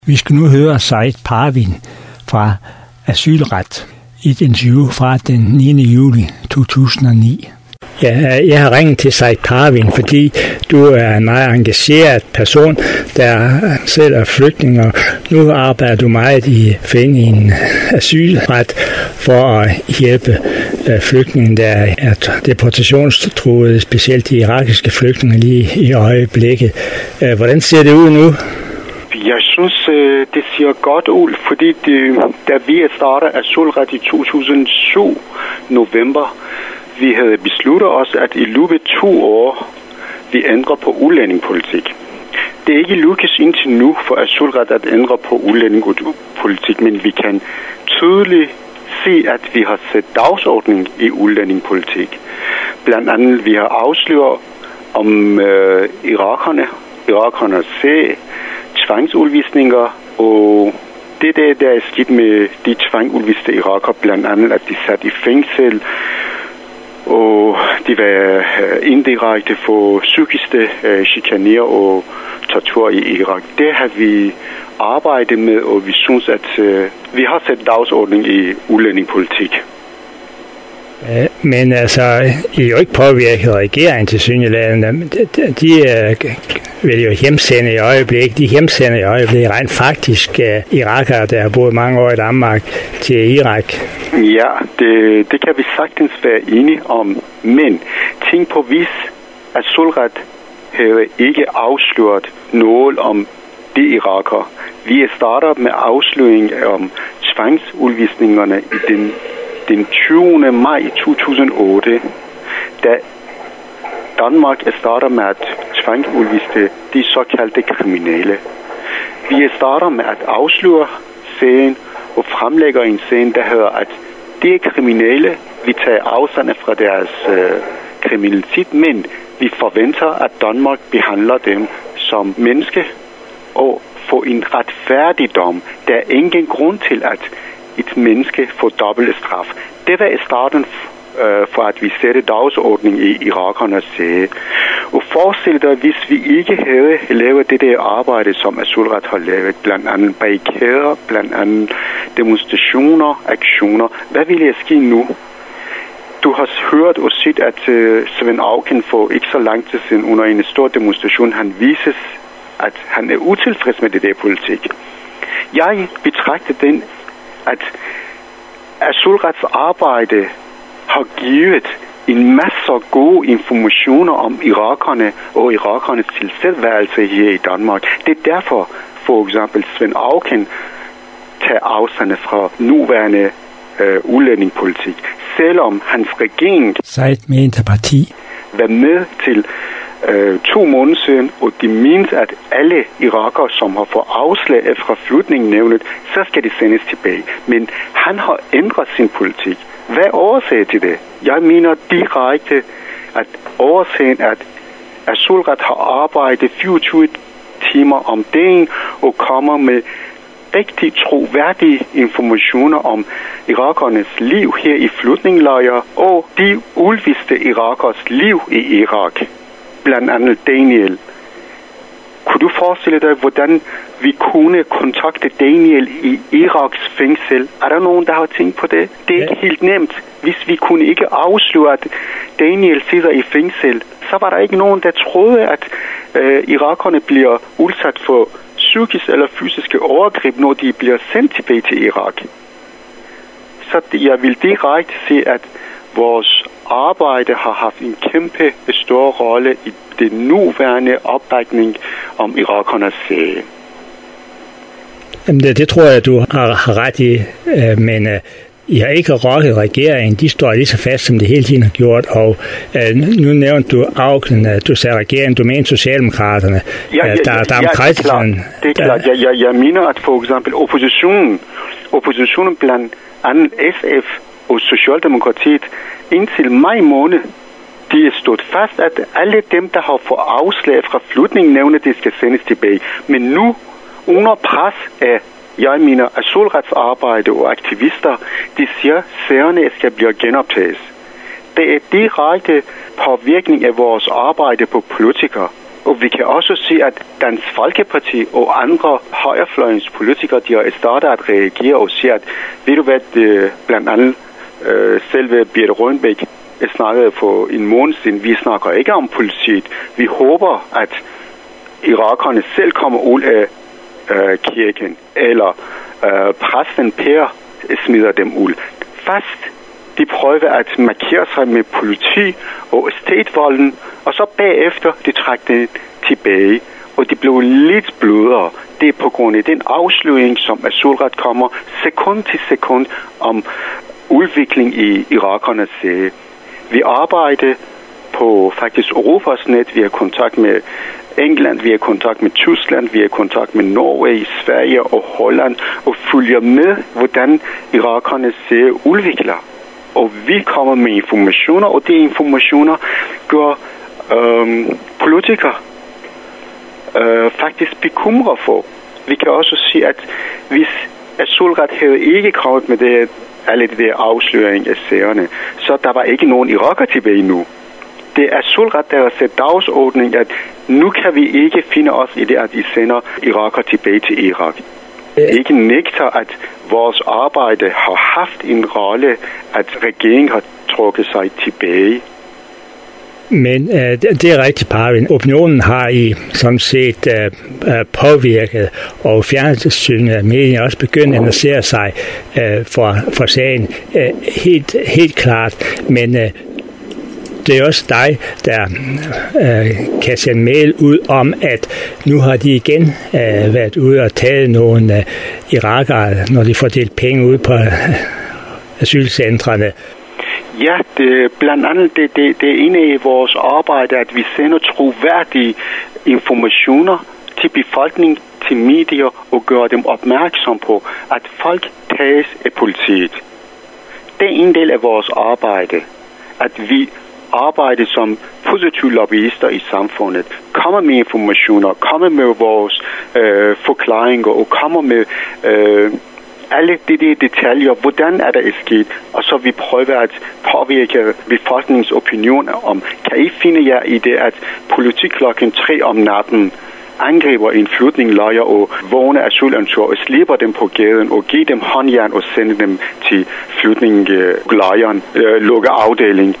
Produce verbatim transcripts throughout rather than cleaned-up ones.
Vi skal nu høre Said Parvin fra Asylret i et interview fra den niende juli to tusind og ni. Ja, jeg har ringet til Said Parvin, fordi du er en meget engageret person, der selv er flygtning, og nu arbejder du meget i foreningen Asylret for at hjælpe flygtninge, der er deportationstruede, specielt de irakiske flygtninge lige i øjeblikket. Hvordan ser det ud nu? Jeg synes, det ser godt ud, fordi det, da vi startede Asylret i to tusind og syv november, vi havde besluttet os, at i løbet af to år, vi ændrer på udlændingepolitik. Det er ikke lykkes indtil nu for Asylret at ændre på udlændingepolitik, men vi kan tydeligt se, at vi har sat dagsordning i udlændingepolitik. Blandt andet, vi har afsløret om øh, irakerne, irakernes sag, tvangsudvisninger, og det der, der er skidt med de tvangsudviste iraker, blandt andet, at de sat i fængsel, og de var indirekte for psykiske uh, chikaner og tortur i Irak. Det har vi arbejdet med, og vi synes, at uh, vi har sat dagsordning i udlændingepolitik. Men altså, I er jo ikke påvirket regeringen til synligheden. De, de, de uh, vil jo hjemsende i øjeblikket. De hjemsender i øjeblikket rent faktisk uh, irakere, der har boet mange år i Danmark, til Irak. Ja, det, det kan vi sagtens være enige om. Men tænk på, hvis Asylret havde ikke afsløret noget om de irakere. Vi starter med afsløring om tvangsudvisningerne i den Den tyvende maj to tusind og otte, da Danmark starter med at tvangsudviste de såkaldte kriminelle. Vi starter med at afsløre sagen og fremlægger en sag, der hedder, at de kriminelle, vi tager afstand fra deres øh, kriminalitet, men vi forventer, at Danmark behandler dem som menneske og får en retfærdig dom. Der er ingen grund til, at et menneske får dobbelt straf. Det var starten øh, for, at vi sætte dagsordning i irakernes sag. Og forestil dig, hvis vi ikke havde lavet det der arbejde, som Asylret har lavet, blandt andet barrikader, blandt andet demonstrationer, aktioner, hvad ville jeg ske nu? Du har hørt og set, at øh, Svend Auken for ikke så lang tid siden under en stor demonstration, han vises, at han er utilfreds med det der politik. Jeg betragter den, at Asylrets arbejde har givet en masse gode informationer om irakerne og irakernes tilstedeværelse her i Danmark. Det er derfor, for eksempel, Svend Auken tager afstand fra nuværende øh, udlændingepolitik. Selvom hans regering var med til øh, to måneder siden, og de mente, at alle irakere, som har fået afslag fra flygtningenævnet, så skal de sendes tilbage. Men han har ændret sin politik. Hvad er årsagen til det? Jeg mener direkte, at årsagen er, at Asylret har arbejdet fireogtyve timer om dagen og kommer med rigtig troværdige informationer om irakernes liv her i flygtningelejre og de udviste irakers liv i Irak. Blandt andet Daniel. Kunne du forestille dig, hvordan vi kunne kontakte Daniel i Iraks fængsel? Er der nogen, der har tænkt på det? Det er ikke helt nemt. Hvis vi kunne ikke afsløre, at Daniel sidder i fængsel, så var der ikke nogen, der troede, at øh, irakerne bliver udsat for psykiske eller fysiske overgreb, når de bliver sendt tilbage til Irak. Så jeg vil direkte se, at vores arbejde har haft en kæmpe stor rolle i den nuværende opbakning om irakernes sag. Jamen det, det tror jeg, du har, har ret i, øh, men øh, I har ikke rokket regeringen. De står lige så fast, som det hele tiden har gjort, og øh, nu nævnte du Auken, øh, du sagde regeringen, du mener Socialdemokraterne. Ja, ja, øh, der, ja, der ja, er det er klart. Det er klart. Jeg, jeg, jeg mener, at for eksempel oppositionen, oppositionen blandt andet S F og Socialdemokratiet indtil maj måned, de er stået fast, at alle dem, der har fået afslag fra flygtningenævnet, de skal sendes tilbage. Men nu, under pres af, jeg mener, asylretsarbejde og aktivister, de siger, at sagerne skal blive genoptaget. Det er direkte påvirkning af vores arbejde på politikere. Og vi kan også se, at Dansk Folkeparti og andre højrefløjens politikere, de har startet at reagere og siger, at ved du hvad, det, blandt andet øh, selve Birthe Rønbæk snakkede for en måned siden, vi snakker ikke om politiet. Vi håber, at irakerne selv kommer ud af øh, kirken, eller øh, præsten Per smider dem ud. Fast de prøver at markere sig med politi og statvolden, og så bagefter de trækker det tilbage, og de blev lidt blødere. Det er på grund af den afsløring, som Asylret kommer sekund til sekund om udvikling i irakernes sag. Vi arbejder på faktisk Europas net, vi har kontakt med England, vi har kontakt med Tyskland, vi har kontakt med Norge, Sverige og Holland, og følger med, hvordan irakernes sag udvikler. Og vi kommer med informationer, og de informationer gør øhm, politikere øh, faktisk bekymret for. Vi kan også sige, at hvis Asylret havde ikke kommet med det, alle de der afsløring af sagerne, så der var ikke nogen iraker tilbage nu. Det er Asylret, der har sat dagsordning, at nu kan vi ikke finde os i det, at I sender iraker tilbage til Irak. Ikke nægter, at vores arbejde har haft en rolle, at regeringen har trukket sig tilbage. Men øh, det er rigtigt, Parvin. Opinionen har I som set øh, påvirket, og fjernsynet af medierne også begyndt at interessere sig øh, for, for sagen. Øh, helt, helt klart. Men øh, det er også dig, der øh, kan sende mail ud om, at nu har de igen øh, været ude og taget nogle øh, irakere, når de får delt penge ud på øh, asylcentrene. Ja, det, blandt andet det, det, det er en af vores arbejde, at vi sender troværdige informationer til befolkningen, til medier, og gør dem opmærksom på, at folk tages af politiet. Det er en del af vores arbejde, at vi arbejder som positive lobbyister i samfundet, kommer med informationer, kommer med vores øh, forklaringer og kommer med øh, alle de, de detaljer, hvordan er det sket, og så vi prøver at påvirke befolkningens opinion om, kan I finde jer i det, at politik klokken tre om natten angriber en flygtningelejr og vågne asylansøgere og slipper dem på gaden og giver dem håndjern og sender dem til flygtningelejren, øh, lukker afdeling.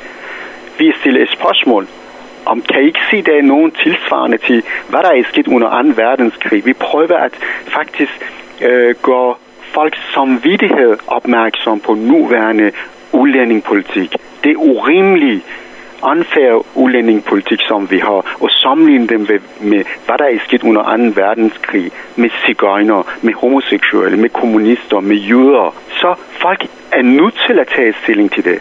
Vi stiller et spørgsmål om, kan I ikke se, der er nogen tilsvarende til, hvad der er sket under anden verdenskrig. Vi prøver at faktisk øh, gøre folks samvittighed opmærksom på nuværende udlændingepolitik. Det er urimeligt unfair udlændingepolitik, som vi har, og sammenligne dem med, med, hvad der er sket under anden verdenskrig, med cigøjner, med homoseksuelle, med kommunister, med jøder. Så folk er nødt til at tage stilling til det.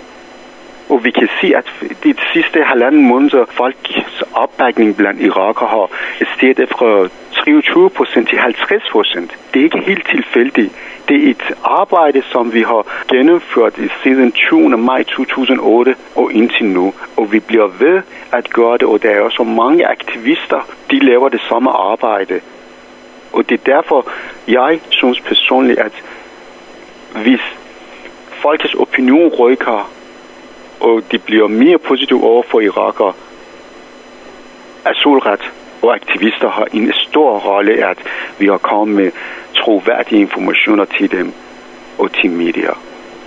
Og vi kan se, at de sidste halvanden måneder, folks opbakning blandt irakere har steget fra treogtyve procent til halvtreds procent. Det er ikke helt tilfældigt. Det er et arbejde, som vi har gennemført siden tyvende maj to tusind og otte og indtil nu. Og vi bliver ved at gøre det, og der er også mange aktivister, de laver det samme arbejde. Og det er derfor, jeg synes personligt, at hvis folkets opinion rykker, og de bliver mere positive over for irakere, Asylret og aktivister har en stor rolle, at vi har kommet med troværdige informationer til dem og til medier.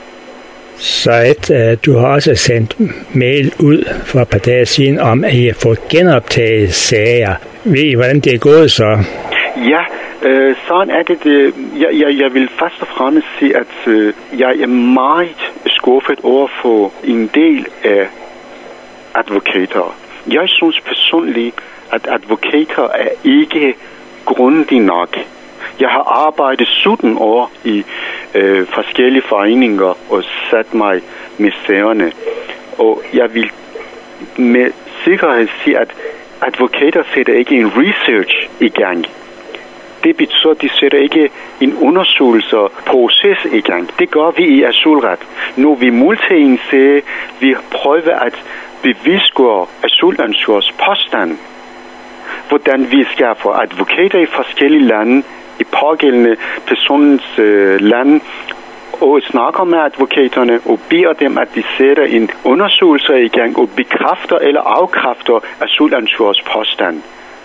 Så at uh, du har også sendt mail ud for et par dage siden om, at I har fået genoptaget sager. Ved I, hvordan det er gået så? Ja, øh, sådan er det. det. Jeg, jeg, jeg vil først og fremmest sige, at øh, jeg er meget skuffet over for en del af advokater. Jeg synes personligt, at advokater er ikke grundige nok. Jeg har arbejdet sytten år i øh, forskellige foreninger og sat mig med sagerne. Og jeg vil med sikkerhed sige, at advokater sætter ikke en research i gang. Det betyder, at de sætter ikke en undersøgelsesproces i gang. Det gør vi i Asylret. Når vi modtager en sag, vi prøver at bevisgøre asylansøgers påstand. Hvordan vi skaffer advokater i forskellige lande, i pågældende personens øh, land, og snakker med advokaterne og beder dem, at de sætter en undersøgelse i gang og bekræfter eller afkræfter asylansøgers påstand.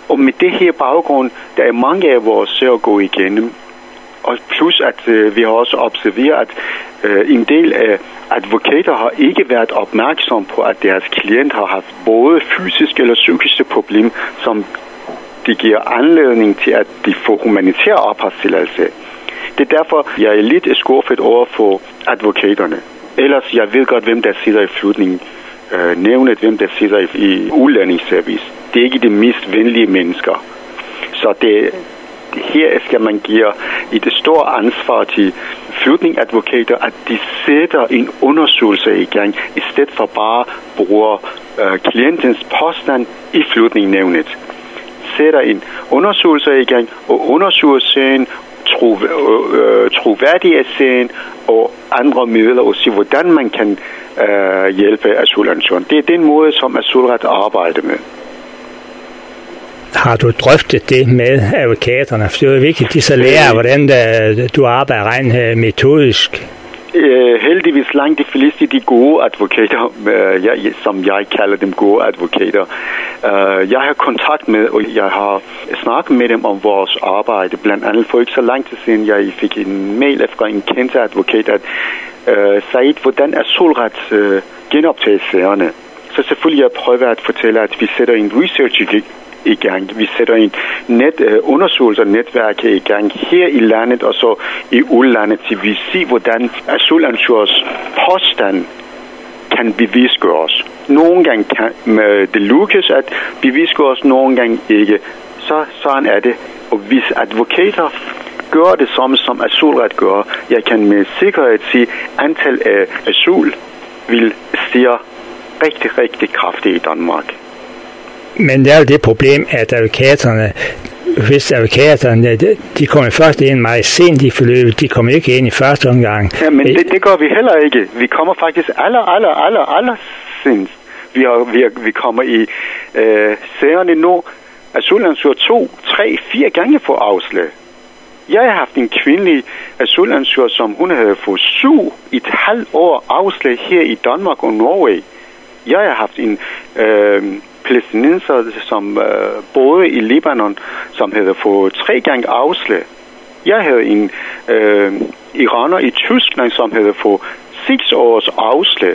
Og med det her baggrund, der er mange af vores sager at gå igennem. Og plus, at øh, vi har også observeret, at øh, en del af advokater har ikke været opmærksom på, at deres klient har haft både fysiske eller psykiske problemer, som det giver anledning til, at de får humanitær opholdstilladelse. Det er derfor, jeg er lidt skuffet over for advokaterne. Ellers, jeg ved godt, hvem der sidder i flygtningen. Øh, nævnet, hvem der sidder i, i udlændingsservice. Det er ikke de mest venlige mennesker. Så det, her skal man give et stort ansvar til flygtningadvokater, at de sætter en undersøgelse i gang, i stedet for bare bruger øh, klientens påstand i flygtningnævnet. Sætter en undersøgelse i gang og undersøger sagen, tro, øh, troværdige sagen og andre midler og se, hvordan man kan øh, hjælpe asylansøgeren. Det er den måde, som asylret arbejder med. Har du drøftet det med advokaterne? For det er vigtigt, at de så lærer, hvordan du arbejder rent metodisk. Uh, heldigvis langt de fleste de gode advokater, uh, jeg, som jeg kalder dem gode advokater. Uh, jeg har kontakt med, og jeg har snakket med dem om vores arbejde. Blandt andet for ikke så lang tid siden, jeg fik en mail fra en kendt advokat, at uh, Said, hvordan asylret uh, genoptager sagerne. Så selvfølgelig jeg prøver at fortælle, at vi sætter en research i i gang. Vi sætter en net, uh, undersøgelser netværk i gang her i landet og så i udlandet, til vi ser, hvordan asylansøgers påstand kan bevisgøres. Nogle gange kan uh, det lykkes at bevisgøres, nogle gange ikke. Så sådan er det. Og hvis advokater gør det samme som asylret gør, jeg kan med sikkerhed sige, at antal af asyl vil stige rigtig, rigtig kraftigt i Danmark. Men det er jo det problem, at advokaterne, hvis advokaterne, de kommer først ind meget sent i forløbet, de kommer ikke ind i første omgang. Ja, men det, det gør vi heller ikke. Vi kommer faktisk aller, aller, aller, aller sent. Vi, har, vi, har, vi kommer i øh, sagerne nu, asylansøger to, tre, fire gange for afslag. Jeg har haft en kvindelig asylansøger, som hun havde fået syv i et halvt år afslag her i Danmark og Norge. Jeg har haft en øh, palæstinenser, som øh, boede i Libanon, som havde fået tre gange afslag. Jeg havde en øh, iraner i Tyskland, som havde fået seks års afslag.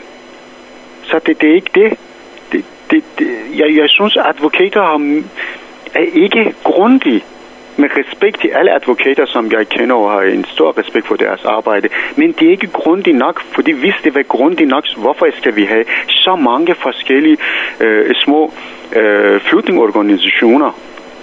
Så det, det er ikke det. det, det, det jeg, jeg synes, at advokater har, er ikke grundige. Med respekt til alle advokater, som jeg kender, og har en stor respekt for deres arbejde. Men det er ikke grundigt nok, fordi hvis det var grundigt nok, hvorfor skal vi have så mange forskellige øh, små øh, flygtningorganisationer?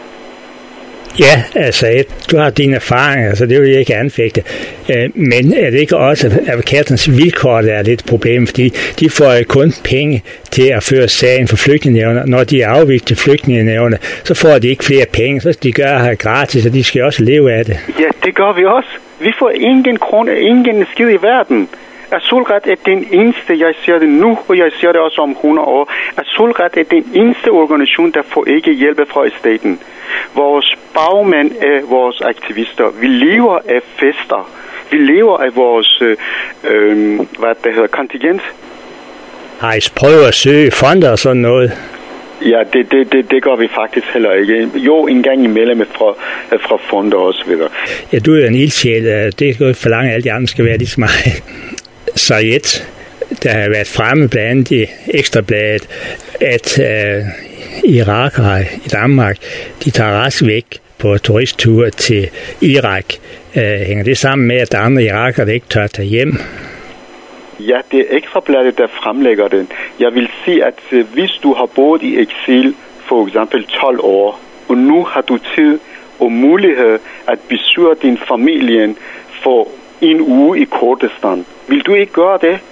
Ja, altså, du har dine erfaringer, så det vil jeg ikke anfægte. Men er det ikke også advokaternes vilkår, der er lidt et problem, fordi de får kun penge til at føre sagen for flygtningenævner. Når de er afvist til flygtningenævner, så får de ikke flere penge, så skal de gøre det gratis, og de skal også leve af det. Ja, det gør vi også. Vi får ingen krone, ingen skid i verden. Asylret er den eneste, jeg ser det nu, og jeg ser det også om hundrede år. Asylret er den eneste organisation, der får ikke hjælp fra staten. Vores bagmænd er vores aktivister. Vi lever af fester. Vi lever af vores øh, øh, hvad det hedder, kontingent. Har I prøvet at søge fonder og sådan noget? Ja, det, det, det, det gør vi faktisk heller ikke. Jo, en gang imellem fra, fra fonder og så videre. Ja, du er en ildsjæl. Det kan jo ikke forlange, at alle de andre skal være lige så meget. Sayed, der har været fremme blandt andet i Ekstrabladet, at øh, irakere i Danmark, de tager rask væk på turistture til Irak. Øh, hænger det sammen med, at der er andre irakere, der ikke tør tage hjem? Ja, det er Ekstrabladet, der fremlægger den. Jeg vil sige, at øh, hvis du har boet i eksil for eksempel tolv år, og nu har du tid og mulighed at besøge din familie for en uge i Kurdistan, vil du ikke gøre det?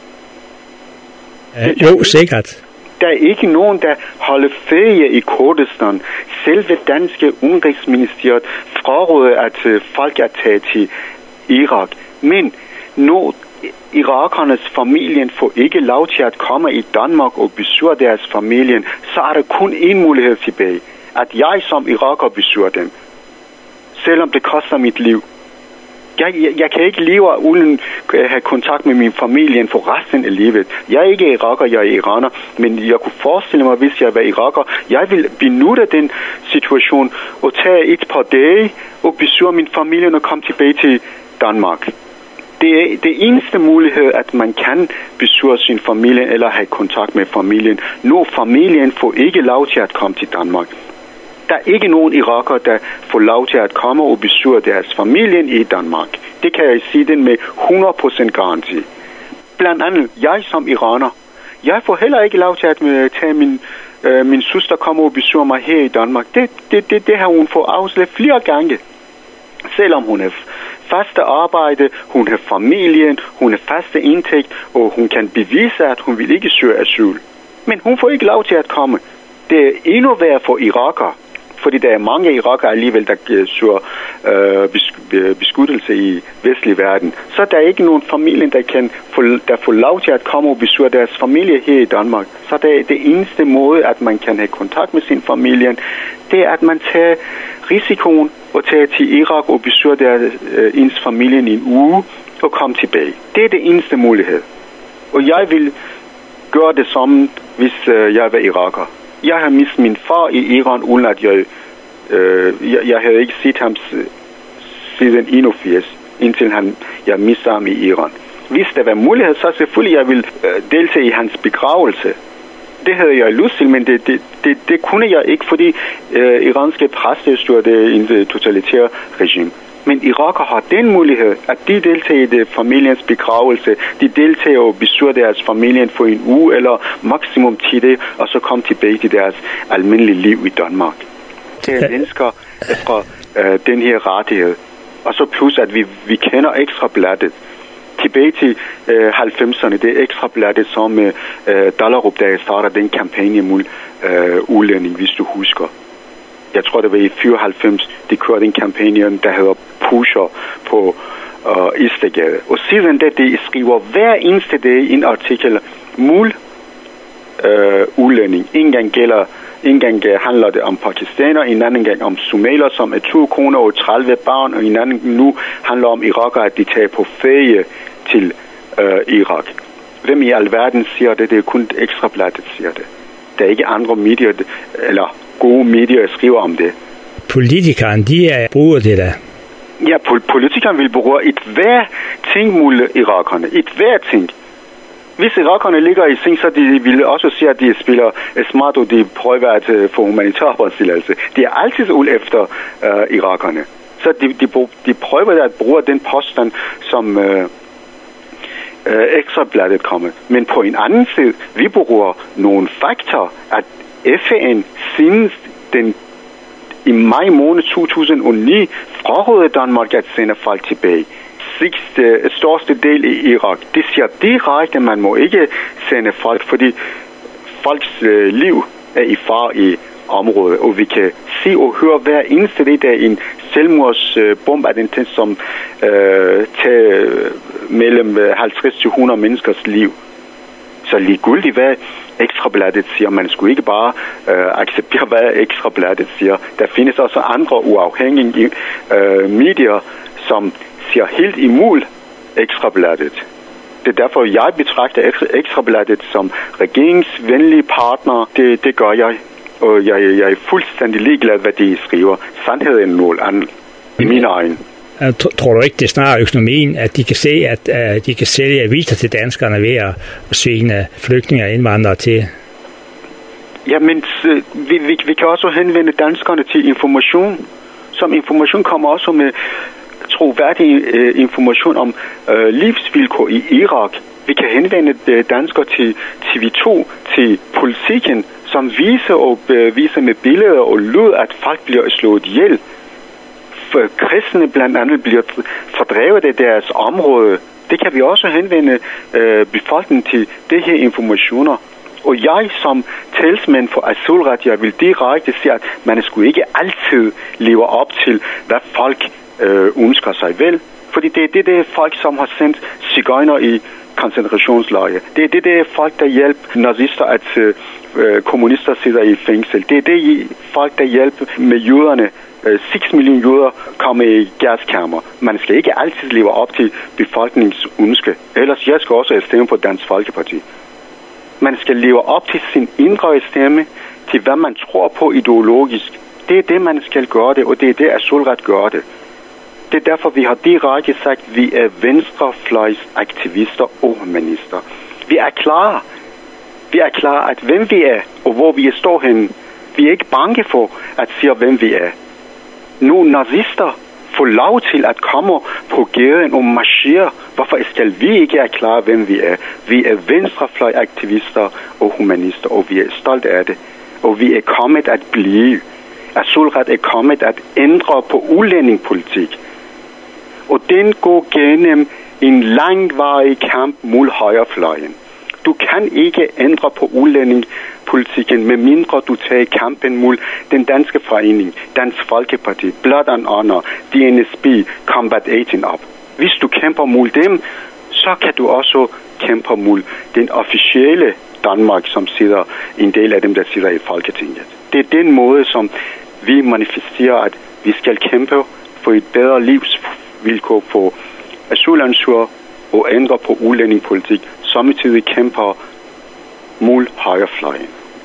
Uh, jo, sikkert. Der er ikke nogen, der holder ferie i Kurdistan. Selve danske udenrigsministeriet fraråder, at uh, folk er taget til Irak. Men når irakernes familien får ikke lov til at komme i Danmark og besøge deres familien, så er der kun én mulighed tilbage. At jeg som iraker besøger dem. Selvom det koster mit liv. Jeg, jeg, jeg kan ikke leve uden at have kontakt med min familie for resten af livet. Jeg er ikke iraker, jeg er iraner, men jeg kunne forestille mig, hvis jeg var iraker, jeg vil benytte den situation og tage et par dage og besøge min familie og komme tilbage til Danmark. Det er det eneste mulighed, at man kan besøge sin familie eller have kontakt med familien, når familien får ikke lov til at komme til Danmark. Der er ikke nogen iraker, der får lov til at komme og besøge deres familie i Danmark. Det kan jeg sige den med hundrede procent garanti. Blandt andet, jeg som iraner, jeg får heller ikke lov til at tage min, øh, min søster komme og besøge mig her i Danmark. Det, det, det, det har hun fået afsløret flere gange. Selvom hun er faste arbejde, hun har familien, hun har faste indtægt, og hun kan bevise, at hun vil ikke søge asyl. Men hun får ikke lov til at komme. Det er endnu værre for iraker, fordi der er mange irakere alligevel, der søger øh, beskyttelse i vestlig verden. Så der er ikke nogen familie, der kan få, der får lov til at komme og besøge deres familie her i Danmark. Så det er det eneste måde, at man kan have kontakt med sin familie, det er, at man tager risikoen og tager til Irak og besøger deres, øh, ens familie i en uge og komme tilbage. Det er det eneste mulighed. Og jeg vil gøre det samme, hvis øh, jeg var iraker. Jeg har mistet min far i Iran, uden at jeg, øh, jeg, jeg havde ikke set ham siden enogfirs, indtil han, jeg mistede ham i Iran. Hvis der var mulighed, så selvfølgelig jeg ville øh, deltage i hans begravelse. Det havde jeg lyst til, men det, det, det, det kunne jeg ikke, fordi øh, iranske præstestyre er en totalitær regime. Men iraker har den mulighed, at de deltager i det familiens begravelse, de deltager og besøger deres familie for en uge eller maksimum ti dage, og så kommer tilbage til deres almindelige liv i Danmark. Det er mennesker efter øh, den her rettighed. Og så plus, at vi, vi kender Ekstrabladet. Tilbage til øh, halvfemserne, det er Ekstrabladet, som øh, Dahlerup, der starter den kampagne mod øh, udlænding, hvis du husker. Jeg tror, det var i fireoghalvfems, de kørte en kampagne, der hedder Pusher på øh, Istergade. Og siden det, de skriver hver eneste dag en artikel mod øh, udlænding. En gang gælder, en gang handler det om pakistaner, en anden gang om somalier, som er to koner og tredive børn, og en anden nu handler om irakere, at de tager på ferie til øh, Irak. Hvem i alverden siger det? Det er kun Ekstrabladet, siger det. Der er ikke andre medier, eller gode medier, der skriver om det. Politikerne, de er, bruger det der. Ja, politikerne vil bruge et hver ting mod irakerne. Et hver ting. Hvis irakerne ligger i seng, så de vil også sige, at de spiller smart, og de prøver at få humanitær opholdstilladelse. De er altid ud efter uh, irakerne. Så de, de, de prøver at bruge den påstand, som uh, uh, Ekstrabladet kommer. Men på en anden side, vi bruger nogle faktorer, at F N siden den i maj måned to tusind og ni frarådede Danmark at sende folk tilbage. Sidste, største del i Irak. Det siger direkte, at man må ikke sende folk, fordi folks øh, liv er i fare i området. Og vi kan se og høre hver eneste dag, der er en selvmordsbombe, øh, som øh, tager mellem halvtreds til hundrede menneskers liv. Så ligegyldigt, hvad Ekstrabladet siger, man skulle ikke bare øh, acceptere, hvad Ekstrabladet siger. Der findes også andre uafhængige øh, medier, som siger helt imod Ekstrabladet. Det er derfor, jeg betragter Ekstrabladet som regeringsvenlige partner. Det, det gør jeg, og jeg, jeg er fuldstændig ligeglad, hvad de skriver. Sandheden er noget andet i mine øjne. Tror du ikke, det er snarere økonomien, at de kan se, at uh, de kan sælge aviser til danskerne ved at svinge flygtninge og indvandrere til? Ja, men vi, vi, vi kan også henvende danskerne til information. Som information kommer også med troværdig øh, information om øh, livsvilkår i Irak. Vi kan henvende øh, danskere til T V to, til politikken, som viser og øh, viser med billeder og lyd, at folk bliver slået ihjel. Kristne blandt andet bliver fordrevet af deres område. Det kan vi også henvende øh, befolkningen til det her informationer. Og jeg som talsmand for asylret, jeg vil direkte sige, at man skulle ikke altid leve op til, hvad folk øh, ønsker sig vel. Fordi det er det, det er folk, som har sendt sigøjner i koncentrationslejre. Det er det, det er folk, der hjælper nazister, at øh, kommunister sidder i fængsel. Det er det folk, der hjælper med jøderne. seks millioner jøder kommer i gaskammer. Man skal ikke altid leve op til befolkningens ønske. Ellers jeg skal også stemme på Dansk Folkeparti. Man skal leve op til sin indre stemme, til hvad man tror på ideologisk. Det er det, man skal gøre det, og det er det, at Asylret gør det. Det er derfor, vi har direkte sagt, at vi er venstrefløjsaktivister og humanister. Vi er klar. Vi er klar, at hvem vi er, og hvor vi står henne. Vi er ikke bange for at sige, hvem vi er. Nogle nazister får lov til at komme på gaden og marchere. Hvorfor skal vi ikke erklære, hvem vi er? Vi er venstrefløjaktivister og humanister, og vi er stolte af det. Og vi er kommet at blive. Asylret er kommet at ændre på udlændingepolitik. Og den går gennem en langvarig kamp mod højrefløjen. Du kan ikke ændre på udlændingepolitikken, medmindre du tager kampen mod den danske forening, Dansk Folkeparti, Blood and Honor, D N S B, Combat atten op. Hvis du kæmper mod dem, så kan du også kæmpe mod den officielle Danmark, som sidder en del af dem, der sidder i Folketinget. Det er den måde, som vi manifesterer, at vi skal kæmpe for et bedre livsvilkår for asylansøgere og ændre på udlændingepolitik, samtidig kæmper mod højrefløjen.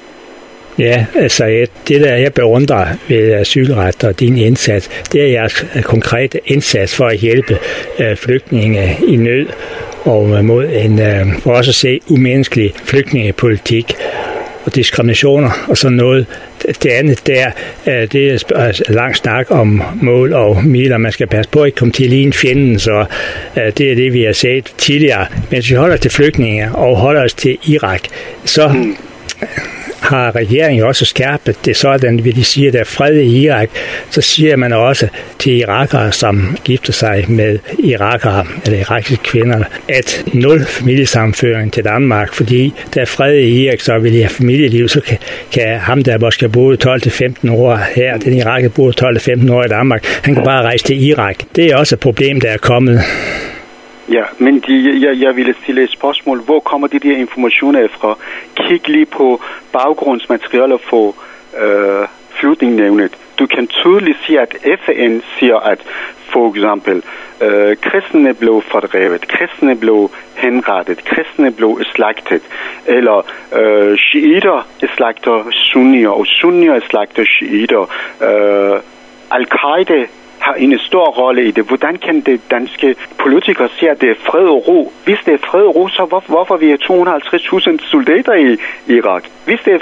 Ja, altså det der jeg beundrer ved Asylret og din indsats, det er jeres konkrete indsats for at hjælpe øh, flygtninge i nød og mod en, øh, for os at se, umenneskelig flygtningepolitik og diskriminationer og sådan noget. Det andet der, det er lang snak om mål og midler. Man skal passe på at ikke komme til at ligne fjenden, så det er det, vi har set tidligere. Men hvis vi holder os til flygtninge og holder os til Irak, så har regeringen også skærpet det sådan, at de siger, at der er fred i Irak, så siger man også til irakere, som gifter sig med irakere, eller irakiske kvinder, at nul familiesammenføring til Danmark, fordi der er fred i Irak, så vil de have familieliv, så kan, kan ham, der måske boede tolv til femten år her, den iraker boede tolv til femten år i Danmark, han kan bare rejse til Irak. Det er også et problem, der er kommet. Ja, men de, jeg, jeg ville stille et spørgsmål. Hvor kommer de der informationer fra? Kig lige på baggrundsmaterialer for øh, flygtningenævnet. Du kan tydeligt sige, at F N siger, at for eksempel øh, kristne blev fordrevet, kristne blev henrettet, kristne blev slagtet, eller øh, shiiter slagter sunnier, og sunnier slagter shiiter. Øh, Al-Qaida har en stor rolle i det. Hvordan kan det danske politikere sige, at det er fred og ro? Hvis det er fred og ro, så hvor, hvorfor vi er to hundrede og halvtreds tusind soldater i Irak? Hvis det er,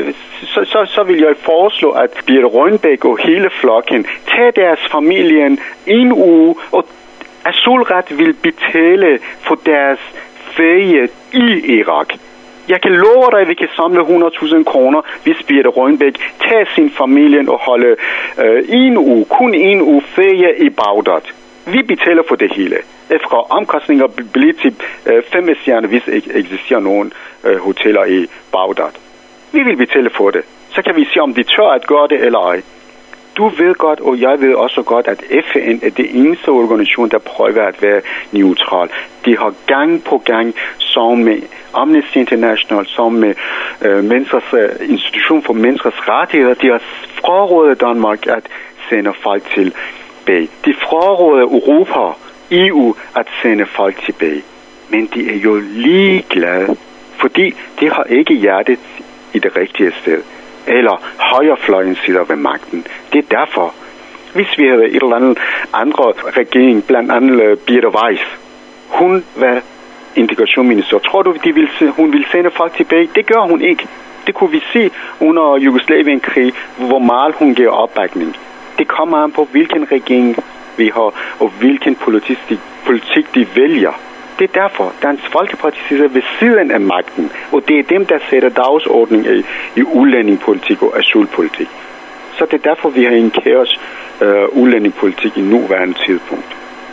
så, så, så vil jeg foreslå, at Birthe Rønbæk og hele flokken tager deres familien en uge, og Asylret vil betale for deres ferie i Irak. Jeg kan love dig, at vi kan samle hundrede tusind kroner, hvis Birthe Rønbæk tager sin familie og holder øh, en uge, kun en uge ferie i Bagdad. Vi betaler for det hele. Efter omkostninger bliver til øh, fem stjerner, hvis ikke eksisterer nogen øh, hoteller i Bagdad. Vi vil betale for det. Så kan vi se, om de tør at gøre det eller ej. Du ved godt, og jeg ved også godt, at F N er det eneste organisation, der prøver at være neutral. De har gang på gang, som med Amnesty International, som med øh, menneskers, øh, institution for menneskers rettigheder, de har frarådet Danmark at sende folk tilbage. De fraråder Europa, E U at sende folk tilbage. Men de er jo ligeglade, fordi de har ikke hjertet i det rigtige sted. Eller højrefløjen sidder ved magten. Det er derfor. Hvis vi havde et eller andet andre regering, blandt andet Birthe Weiss, hun var integrationsminister. Tror du, de vil, hun vil sende folk tilbage? Det gør hun ikke. Det kunne vi se under Jugoslavien-krig, hvor meget hun giver opbakning. Det kommer an på, hvilken regering vi har, og hvilken politik, politik de vælger. Det er derfor, Dansk Folkeparti sidder ved siden af magten, og det er dem, der sætter dagsordning i, i udlændingepolitik og asylpolitik. Så det er derfor, vi har en kaos øh, udlændingepolitik i nuværende tidspunkt.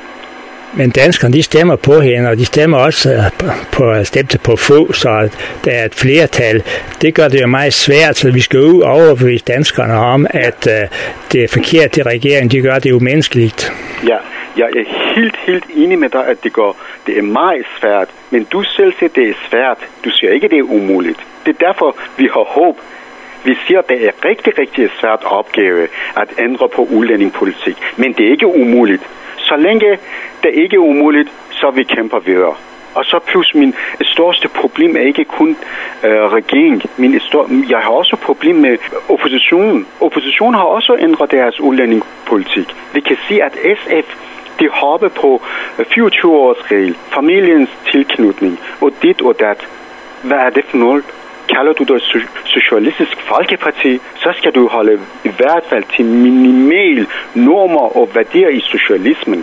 Men danskerne, de stemmer på hende, og de stemmer også på, stemte på få, så der er et flertal. Det gør det jo meget svært, så vi skal jo overbevise danskerne om, at uh, det er forkert til regeringen, de gør det umenneskeligt. Ja, Jeg er helt, helt enig med dig, at det, går, det er meget svært. Men du selv siger, at det er svært. Du siger ikke, at det er umuligt. Det er derfor, vi har håb. Vi siger, at det er rigtig, rigtig svært opgave at ændre på udlændingepolitik. Men det er ikke umuligt. Så længe det ikke er umuligt, så vi kæmper videre. Og så plus min største problem er ikke kun øh, regeringen. Min stor, jeg har også problem med oppositionen. Oppositionen har også ændret deres udlændingepolitik. Vi kan sige, at S F de hopper på fireogtyve års regel, familiens tilknytning og dit og dat. Hvad er det for noget? Kalder du det Socialistisk Folkeparti, så skal du holde i hvert fald til minimal normer og værdier i socialismen.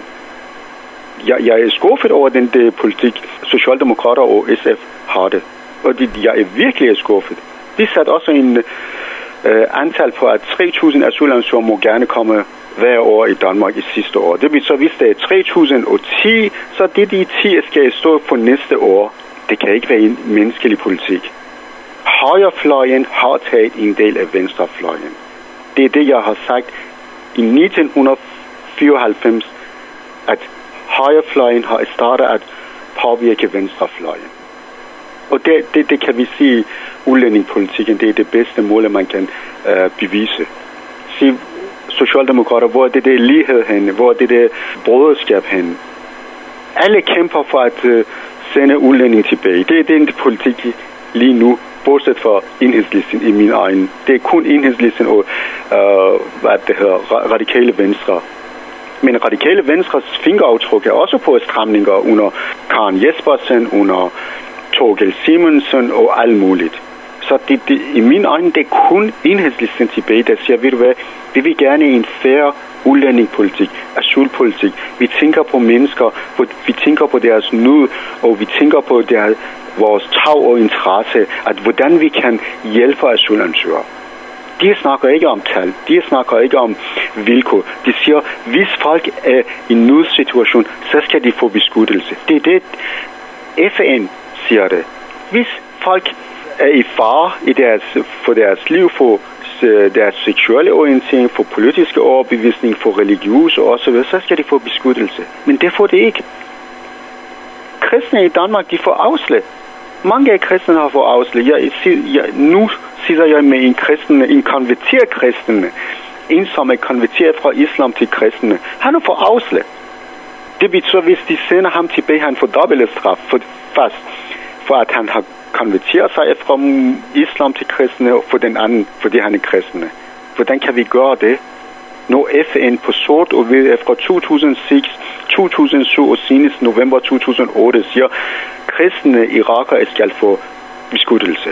Jeg, jeg er skuffet over den der politik, Socialdemokrater og S F har det. Og de, jeg er virkelig skuffet. Vi satte også en øh, antal på, at tre tusind asylansøgere må gerne komme hver år i Danmark i sidste år. Det vil så, hvis det er tre tusind og ti, så det de ti skal stå for næste år. Det kan ikke være en menneskelig politik. Højrefløjen har taget en del af venstrefløjen. Det er det, jeg har sagt i nitten fireoghalvfems, at højrefløjen har startet at påvirke venstrefløjen. Og det, det, det kan vi sige, udlændingepolitikken, det er det bedste mål, man kan øh, bevise. Se, socialdemokrater, hvor er det der lighed henne? Hvor er det der broderskab henne? Alle kæmper for at øh, sende udlænding tilbage. Det er den politik lige nu, bortset fra Enhedslisten i min egen. Det er kun Enhedslisten og øh, hvad det hedder, radikale venstre. Men radikale venstres fingeraftryk er også på stramninger under Karen Jespersen, under Torgel Simonsen og alt muligt. Så det, det, i min øjne, det er kun Enhedslisten tilbage, der siger, ved du hvad, vi vil gerne en fair udlændingepolitik, asylpolitik. Vi tænker på mennesker, vi tænker på deres nød, og vi tænker på deres, vores tag og interesse, at hvordan vi kan hjælpe asylansøgere. De snakker ikke om tal, de snakker ikke om vilkår. De siger, hvis folk er i en nødsituation, så skal de få beskyttelse. Det er det, F N siger det. Hvis folk er i fare i deres, for deres liv, for deres seksuelle orientering, for politiske overbevisning, for religiøse osv., så skal de få beskyttelse. Men det får de ikke. Kristne i Danmark, de får afslag. Mange af kristne har fået afslag. Jeg, jeg, nu sidder jeg med en kristne, en konverteret kristne, en som er konverteret fra islam til kristne. Han har fået afslag. Det betyder, hvis de sender ham tilbage, han får dobbelt straf for, fast, for at han har konverteret sig fra islam til kristne, og for den anden, fordi han er kristne. Hvordan kan vi gøre det? Når F N på sort og hvid fra to tusind og seks, to tusind og syv og senest november to tusind og otte siger, kristne irakere skal få beskyttelse.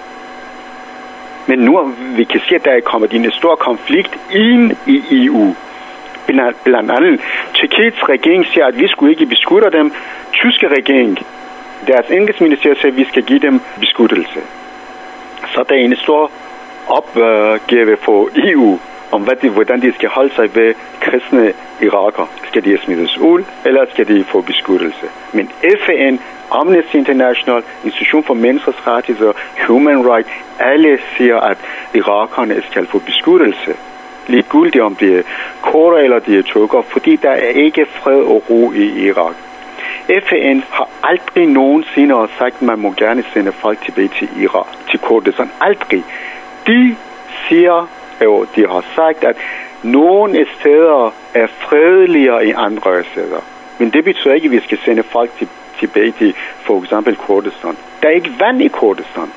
Men nu vi kan se, at der er kommet en stor konflikt ind i E U. Blandt andet, Tyrkiets regering siger, at vi skulle ikke beskytte dem. Tyske regering, deres indrigsministerium siger, at vi skal give dem beskyttelse. Så der er en stor opgave for E U, om hvad de, hvordan de skal holde sig ved kristne irakere. Skal de smides ud, eller skal de få beskyttelse? Men F N, Amnesty International, Institution for Menneskerettigheder, Human Rights, alle siger, at irakerne skal få beskyttelse. Ligegyldigt om det er kurder eller de er tyrker, fordi der er ikke fred og ro i Irak. F N har aldrig nogensinde sagt, at man må gerne sende folk tilbage til Irak, til Kurdistan. Aldrig. De siger, og de har sagt, at nogle steder er fredeligere end andre steder. Men det betyder ikke, at vi skal sende folk til, tilbage til for eksempel Kurdistan. Der er ikke vand i Kurdistan.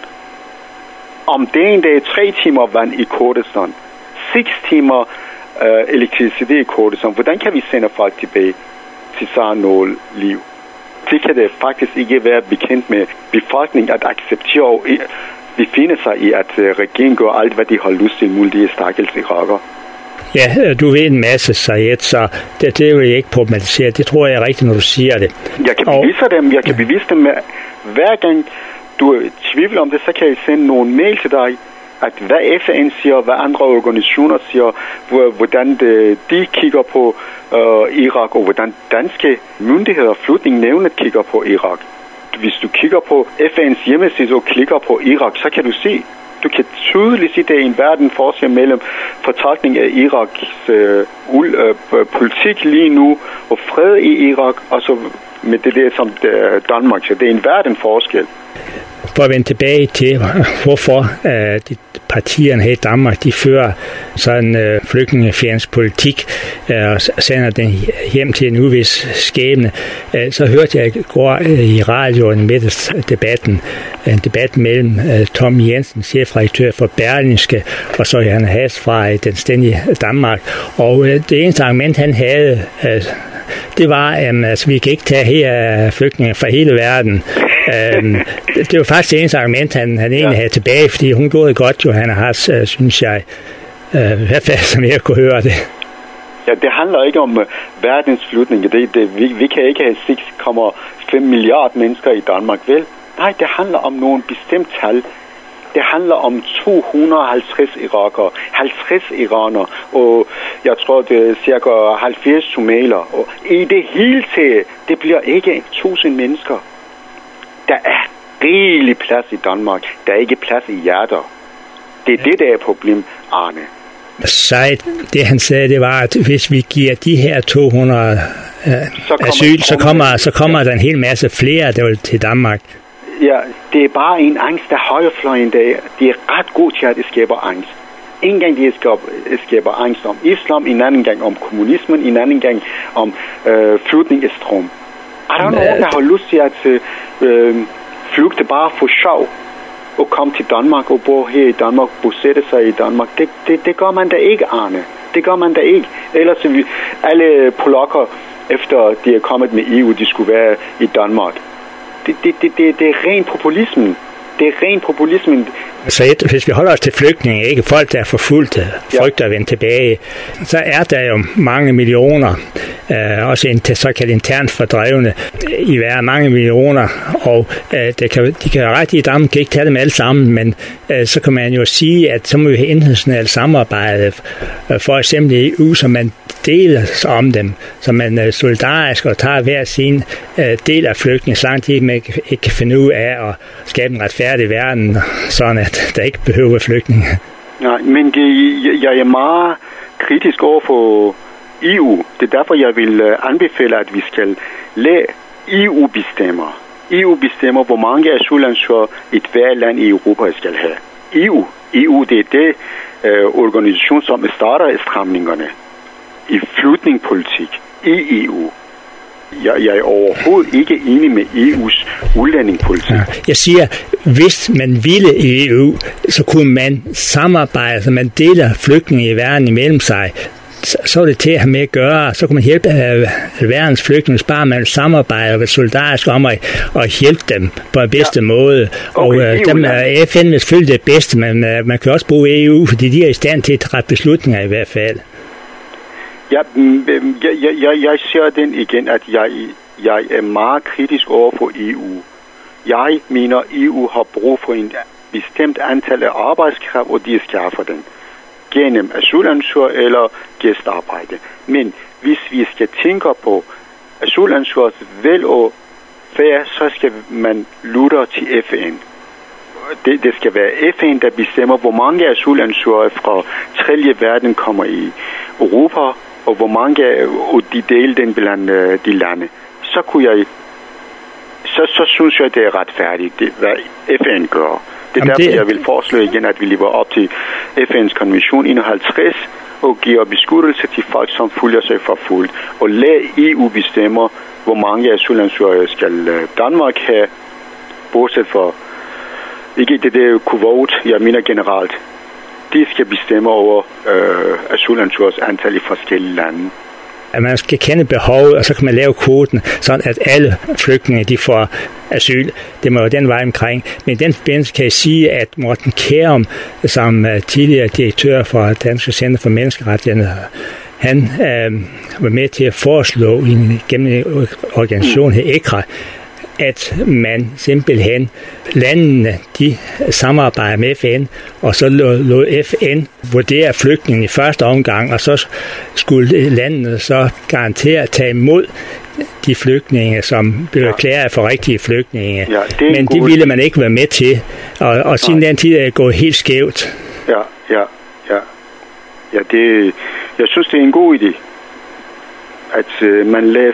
Om dagen der er tre timer vand i Kurdistan, seks timer øh, elektricitet i Kurdistan. Hvordan kan vi sende folk tilbage til sådan noget liv? Det kan det faktisk ikke være bekendt med befolkningen at acceptere og befinde sig i, at uh, regeringen gør alt, hvad de har lyst til, mulige stakkels irakere. Ja, du ved en masse, Sayed, så det, det vil jeg ikke problematisere. Det tror jeg er rigtigt, når du siger det. Jeg kan bevise dem. Jeg kan bevise dem. Hver gang du er i tvivl om det, så kan jeg sende nogle mail til dig, at hvad F N siger, hvad andre organisationer siger, hvordan de, de kigger på uh, Irak, og hvordan danske myndigheder, flygtningenævnet kigger på Irak. Hvis du kigger på F N's hjemmeside og klikker på Irak, så kan du se, Du kan tydeligt se, at det er en verden forskel mellem fortolkning af Iraks øh, øh, politik lige nu, og fred i Irak, og så med det der som Danmark. Så det er en verden forskel. For at vende tilbage til, hvorfor uh, de partierne her i Danmark, de fører sådan en uh, flygtningefjendsk politik uh, og sender den hjem til en uvis skæbne. Uh, så hørte jeg i går uh, i radioen midt debatten, en debat mellem uh, Tom Jensen, chefredaktør for Berlingske, og så Jan Haas fra uh, Den Stændige Danmark. Og uh, det eneste argument, han havde, uh, det var, at altså, vi kan ikke tage her flygtninge fra hele verden. øhm, det var faktisk det eneste argument, han, han egentlig ja. havde tilbage, fordi hun gjorde godt, Johanna Haas, øh, synes jeg, øh, i hvert fald, som jeg kunne høre det. Ja, det handler ikke om uh, verdens flygtninge. Det, det, vi, vi kan ikke have seks komma fem milliarder mennesker i Danmark, vel? Nej, det handler om nogle bestemt tal. Det handler om to hundrede og halvtreds irakere, halvtreds iranere, og jeg tror, det er cirka halvfjerds somaliere. Og i det hele taget, det bliver ikke tusind mennesker. Der er rigelig plads i Danmark. Der er ikke plads i hjerter. Det er det, der er problem, Arne. Så det han sagde, det var, at hvis vi giver de her to hundrede øh, så asyl, så kommer, så kommer ja. der en hel masse flere der vil til Danmark. Ja, det er bare en angst, der højrefløjen, der de er ret gode til, at det skaber angst. En gang de skaber, skaber angst om islam, en anden gang om kommunismen, en anden gang om øh, flygtningestrøm. Er der nogen, der har lyst til at øh, flygte bare for sjov og komme til Danmark og bo her i Danmark, bosætte sig i Danmark? Det, det, det gør man da ikke, Arne. Det gør man da ikke. Ellers vi, alle polakker, efter de er kommet med E U, de skulle være i Danmark. Det, det, det, det, det er ren populismen. Det er ren populismen. Så et, hvis vi holder os til flygtninge, ikke folk, der er forfulgte, frygter at vende tilbage, så er der jo mange millioner, øh, også en såkaldt internt fordrevne i verden, mange millioner, og øh, det kan, de kan have ret i, at Danmark kan ikke tage dem alle sammen, men øh, så kan man jo sige, at så må vi have internationalt samarbejde, øh, for eksempel i E U, så man deler om dem, så man er solidarisk og tager hver sin øh, del af flygtninge, så langt de ikke, ikke kan finde ud af at skabe en retfærdig verden, sådan at der ikke behøver flygtninge. Nej, men det, jeg er meget kritisk over for E U. Det er derfor, jeg vil anbefale, at vi skal lade E U bestemmer. E U bestemmer, hvor mange asylansøgere et hver land i Europa skal have. E U, E U det er det øh, organisation, som starter stramningerne i flygtningepolitik i E U. Jeg, jeg er overhovedet ikke enig med E U's udlændingepolitik. Ja, jeg siger, hvis man ville i E U, så kunne man samarbejde, så man deler flygtninge i verden imellem sig. Så, så er det til at have med at gøre. Så kan man hjælpe uh, verdens flygtninge, bare man samarbejder og være solidarisk om at, at hjælpe dem på den bedste ja. måde. Og okay, uh, dem, uh, F N vil selvfølgelig det bedste, men uh, man kan også bruge E U, fordi de er i stand til at træffe beslutninger i hvert fald. Ja, jeg, jeg, jeg, jeg siger den igen, at jeg, jeg er meget kritisk over for E U. Jeg mener, at E U har brug for en bestemt antal af arbejdskraft, og de skaffer den gennem asylansøgere eller gæstarbejde. Men hvis vi skal tænke på asylansøgers vel og færd, så skal man lytte til F N. Det, det skal være F N, der bestemmer, hvor mange asylansøgere fra tredje verden kommer i Europa, og hvor mange og de deler den blandt de lande. Så kunne jeg, så, så synes jeg, det er retfærdigt, det, hvad F N gør. Det er Jamen derfor, det... jeg vil foreslå igen, at vi lever op til F N's konvention enoghalvtreds og giver beskyttelse til folk, som følger sig forfulgt. Og lad E U bestemmer, hvor mange asylansøgere skal Danmark have, bortset for ikke det der kvote, jeg mener generelt. De skal bestemme over øh, asylansøgers antal i forskellige lande. At man skal kende behovet, og så kan man lave kvoten, sådan at alle flygtninge de får asyl. Det må jo den vej omkring. Men i den forbindelse kan jeg sige, at Morten Kjærum, som tidligere direktør for Dansk Center for Menneskerettigheder, han øh, var med til at foreslå gennem en organisation her E C R A, at man simpelthen, landene, de samarbejder med F N, og så lod F N vurdere flygtningen i første omgang, og så skulle landene så garantere at tage imod de flygtninge, som blev erklæret for rigtige flygtninge. Ja, men det ville man ikke være med til, og, og siden den tid er det gået helt skævt. Ja, ja, ja. Ja, det, jeg synes, det er en god idé, at øh, man lader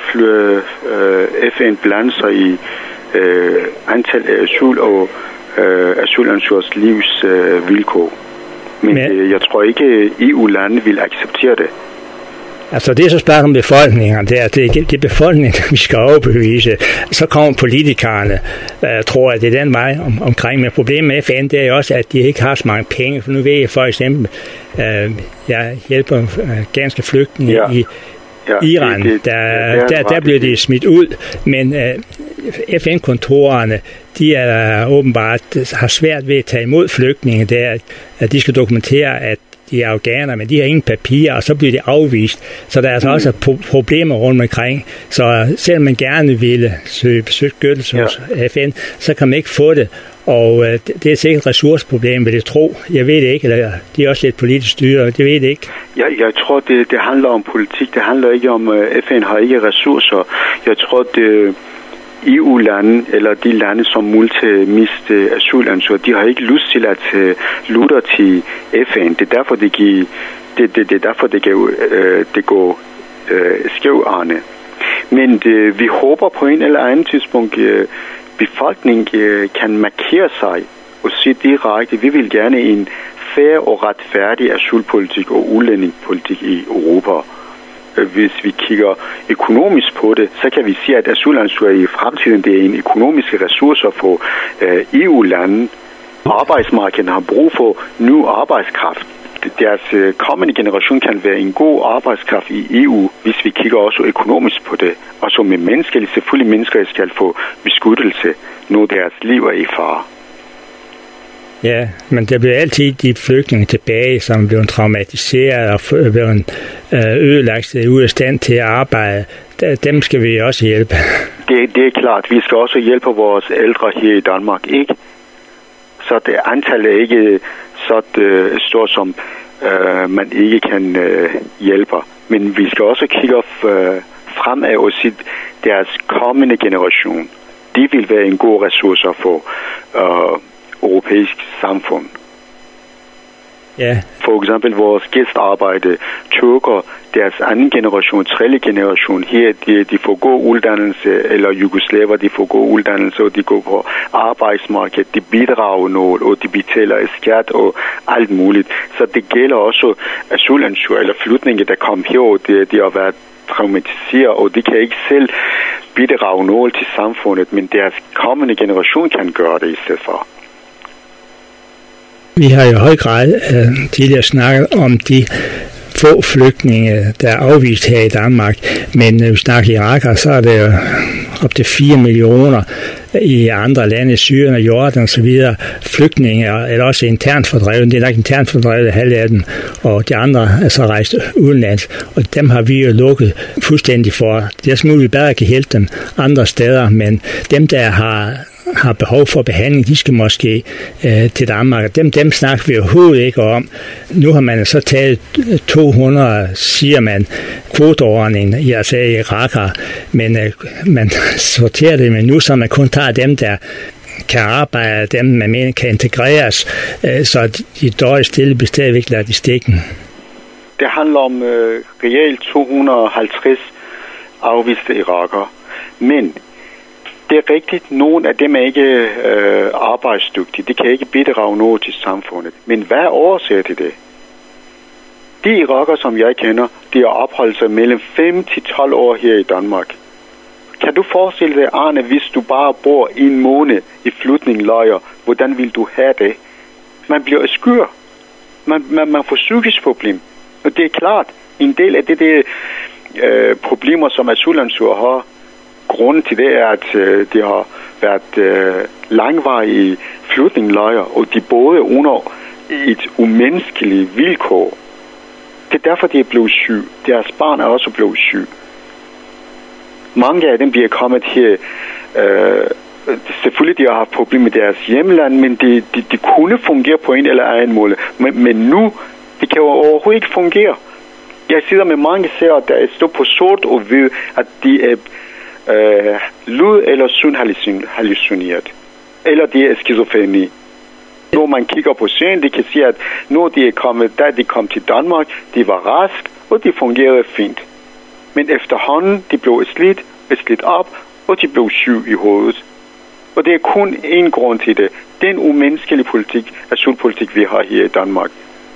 øh, F N blande sig i øh, antal af asyl og øh, asylansøgers livs øh, vilkår. Men, Men øh, jeg tror ikke, E U-lande vil acceptere det. Altså det er så spørgsmål om befolkningen, det er, det, det er befolkningen, vi skal overbevise. Så kommer politikerne, jeg tror, at det er den vej om, omkring. Men problemet med F N, det er også, at de ikke har så mange penge. For nu ved jeg for eksempel, øh, jeg hjælper øh, ganske flygtninge ja. i ja, Iran. Det, det, der, det, det der, der bliver de smidt ud. Men øh, F N-kontorerne, de er åbenbart har svært ved at tage imod flygtninge. Det er, at de skal dokumentere, at de er afghanere, men de har ingen papirer, og så bliver de afvist. Så der er altså mm. også pro- problemer rundt omkring. Så selvom man gerne ville søge beskyttelse ja. hos F N, så kan man ikke få det. Og øh, det er sikkert et ressourceproblem, vil jeg tro. Jeg ved det ikke, eller det er også et politisk styre, det ved det ikke. Ja, jeg tror, det, det handler om politik. Det handler ikke om, at F N har ikke ressourcer. Jeg tror, det E U-lande, eller de lande, som multer mist asylansøgere, de har ikke lyst til at uh, lutte til F N. Det er derfor, det, giver, det, det, det, er derfor, det, går, uh, det går uh, skævt. Men det, vi håber på en eller anden tidspunkt, uh, befolkningen uh, kan markere sig og sige direkte, vi vil gerne en fair og retfærdig asylpolitik og udlændingepolitik i Europa. Hvis vi kigger økonomisk på det, så kan vi sige, at asylansøgere i fremtiden det er en økonomisk ressource for øh, E U-lande. Arbejdsmarkedet har brug for ny arbejdskraft. Deres øh, kommende generation kan være en god arbejdskraft i E U, hvis vi kigger også økonomisk på det. Og så med mennesker, selvfølgelig mennesker skal få beskyttelse, når deres liv er i fare. Ja, men der bliver altid de flygtninge tilbage, som bliver traumatiseret og bliver ødelagt ud af stand til at arbejde. Dem skal vi også hjælpe. Det, det er klart. Vi skal også hjælpe vores ældre her i Danmark, ikke? Så det antallet er ikke så uh, stort, som uh, man ikke kan uh, hjælpe. Men vi skal også kigge uh, fremad og sige, deres kommende generation, de vil være en god ressource for uh, europæisk samfund. Ja. For eksempel vores gæstarbejde, tyrker, deres anden generation, tredje generation her, de, de får god uddannelse, eller jugoslaver, de får god uddannelse, og de går på arbejdsmarkedet, de bidrager noget, og de betaler skat og alt muligt. Så det gælder også asylansøgere eller flygtninge, der kom her, og de, de har været traumatiseret, og de kan ikke selv bidrage noget til samfundet, men deres kommende generation kan gøre det i stedet for. Vi har i høj grad uh, tidligere snakket om de få flygtninge, der er afvist her i Danmark, men når vi snakker irakere, så er det op til fire millioner i andre lande, Syrien og Jordan og så videre, flygtninge, eller også internt fordrevet. Det er nok internt fordrevet halv af dem, og de andre er så rejst udenlands, og dem har vi jo lukket fuldstændig for. Det er smule, vi bedre kan hjælpe dem andre steder, men dem, der har har behov for behandling, de skal måske øh, til Danmark. Dem, dem snakker vi overhovedet ikke om. Nu har man så taget to hundrede, siger man, kvoteordningen i altså irakere, men øh, man sorterer det med nu, så man kun tager dem, der kan arbejde, dem man mener kan integreres, øh, så de dårligt stille bliver stadigvæk ladt i stikken. Det handler om øh, reelt to hundrede og halvtreds afviste irakere, men det er rigtigt, nogle af dem er ikke øh, arbejdsdygtige. De kan ikke bidrage noget til samfundet. Men hvad er årsagen til det? De irakere, som jeg kender, de har opholdt sig mellem fem til tolv år her i Danmark. Kan du forestille dig, Arne, hvis du bare bor en måned i flygtningelejre, hvordan vil du have det? Man bliver skyr. Man, man, man får psykisk problem. Og det er klart, en del af det, det øh, problemer, som asylansøgere har, grunden til det er, at øh, de har været øh, langvarige flygtningelejre, og de boede under et umenneskeligt vilkår. Det er derfor, de er blevet syge. Deres barn er også blevet syge. Mange af dem bliver kommet her. Øh, selvfølgelig, de har haft problemer med deres hjemland, men de, de, de kunne fungere på en eller anden måde. Men, men nu, de kan jo overhovedet ikke fungere. Jeg sidder med mange sager, der står på sort og ved, at de er øh, lyd eller syn hallucineret. Eller de er skizofreni. Når man kigger på serien, de kan sige, at når de er kommet, da de kom til Danmark, de var rask, og de fungerede fint. Men efterhånden, de blev slidt, slidt op, og de blev syge i hovedet. Og det er kun én grund til det. Den umenneskelige politik, asylpolitik, vi har her i Danmark.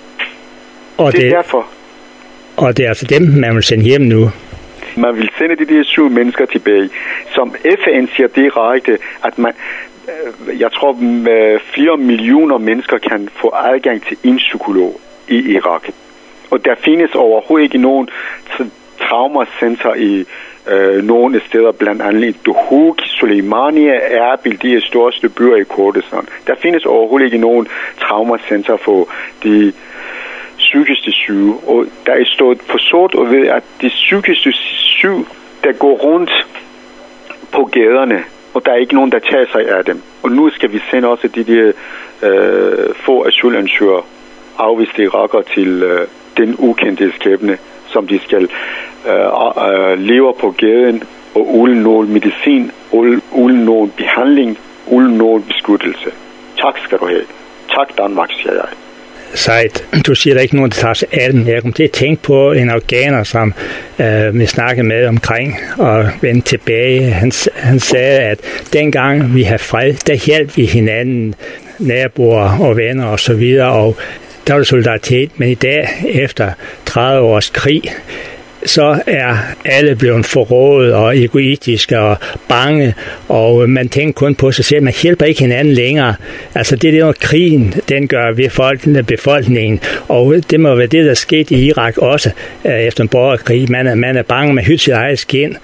Og det, det er derfor. Og det er altså dem, man vil sende hjem nu. Man vil sende de der syge mennesker tilbage. Som F N siger direkte, at man, jeg tror, flere millioner mennesker kan få adgang til en psykolog i Irak. Og der findes overhovedet ikke nogen traumacenter i øh, nogle steder, blandt andet i Duhok, Soleimania, Erbil, de største byer i Kurdistan. Der findes overhovedet ikke nogen traumacenter for de psykiske syge. Og der er stået på sort og ved, at de psykiske syge, der går rundt på gaderne, og der er ikke nogen, der tager sig af dem. Og nu skal vi sende også de der øh, få asylansøgere afviste irakere til øh, den ukendte skæbne, som de skal øh, øh, leve på gaden, og uden nogen medicin, uden nogen behandling, uden nogen beskyttelse. Tak skal du have. Tak Danmark, siger jeg. Sejt. Du siger, der ikke nogen, der tager sig af dem. Jeg kom til at tænke på en afghaner, som øh, vi snakkede med omkring og vendte tilbage. Han, han sagde, at dengang vi havde fred, der hjalp vi hinanden, naboer og venner og så videre, og der var det solidaritet. Men i dag, efter tredive års krig, så er alle blevet forrådet og egoistiske og bange, og man tænker kun på sig selv. Man hjælper ikke hinanden længere. Altså det er det, krigen den gør ved folkene, befolkningen, og det må være det, der skete i Irak også efter en borgerkrig. Man er, man er bange, man hytter sit eget skin.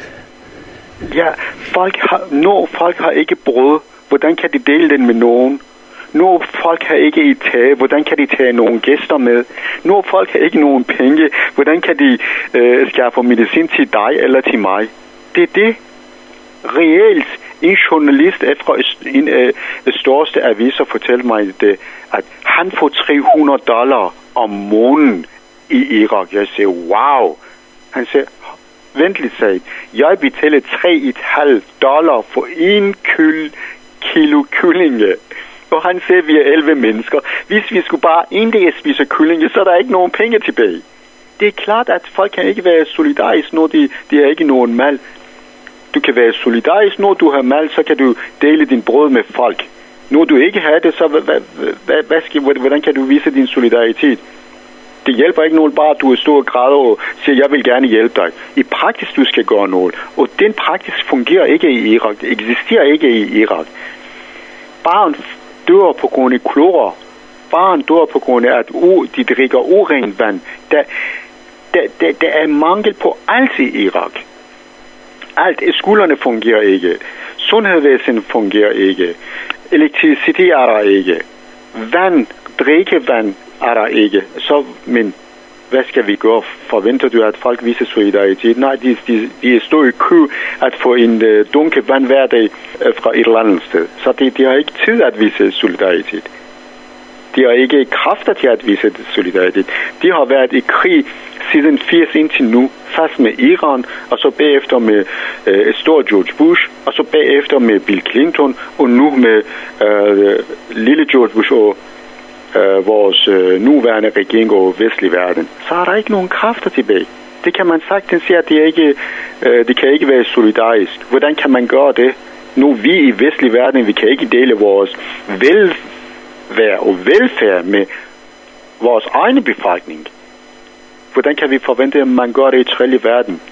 Ja, folk har, når folk har ikke brød, hvordan kan de dele den med nogen? Når folk har ikke i tag, hvordan kan de tage nogle gæster med? Når folk har ikke nogen penge, hvordan kan de øh, skaffe medicin til dig eller til mig? Det er det. Reelt, en journalist fra en af de største aviser fortalte mig det, at han får tre hundrede dollar om måneden i Irak. Jeg siger, wow. Han siger, vent lidt, sagde, jeg betaler tre komma fem dollar for en kyl, kilo kyllinge. Og han siger, vi er elleve mennesker. Hvis vi skulle bare en dag spise kyllinge, så er der ikke nogen penge tilbage. Det er klart, at folk kan ikke være solidariske, når de, de har ikke nogen mal. Du kan være solidarisk, når du har mal, så kan du dele din brød med folk. Når du ikke har det, så hvad, hvad, hvad skal, hvordan kan du vise din solidaritet? Det hjælper ikke nogen bare, at du er stor grad og siger, jeg vil gerne hjælpe dig. I praktisk, du skal gøre noget. Og den praktisk fungerer ikke i Irak. Det eksisterer ikke i Irak. Barn dør på grund af klorer. Barn dør på grund af, at u, de drikker urent vand. Der, der, der, der er mangel på alt i Irak. Alt. Skolerne fungerer ikke. Sundhedsvæsenet fungerer ikke. Elektricitet er der ikke. Vand, drikkevand er der ikke. Så, men hvad skal vi gøre? Forventer du, at folk viser solidaritet? Nej, de, de, de står i kø at få en uh, dunke vand hver dag uh, fra et eller andet sted. Så de, de har ikke tid at vise solidaritet. De har ikke kræfter til at vise solidaritet. De har været i krig siden firs indtil nu, først med Iran, og så bagefter med uh, stor George Bush, og så bagefter med Bill Clinton, og nu med uh, lille George Bush og Uh, vores uh, nuværende regering og vestlig verden, så er der ikke nogen kræfter tilbage. Det kan man sagtens sige, at det, ikke, uh, det kan ikke være solidarisk. Hvordan kan man gøre det? Nu vi i vestlig verden, vi kan ikke dele vores velvære og velfærd med vores egne befolkning. Hvordan kan vi forvente, at man gør det i tredje verden?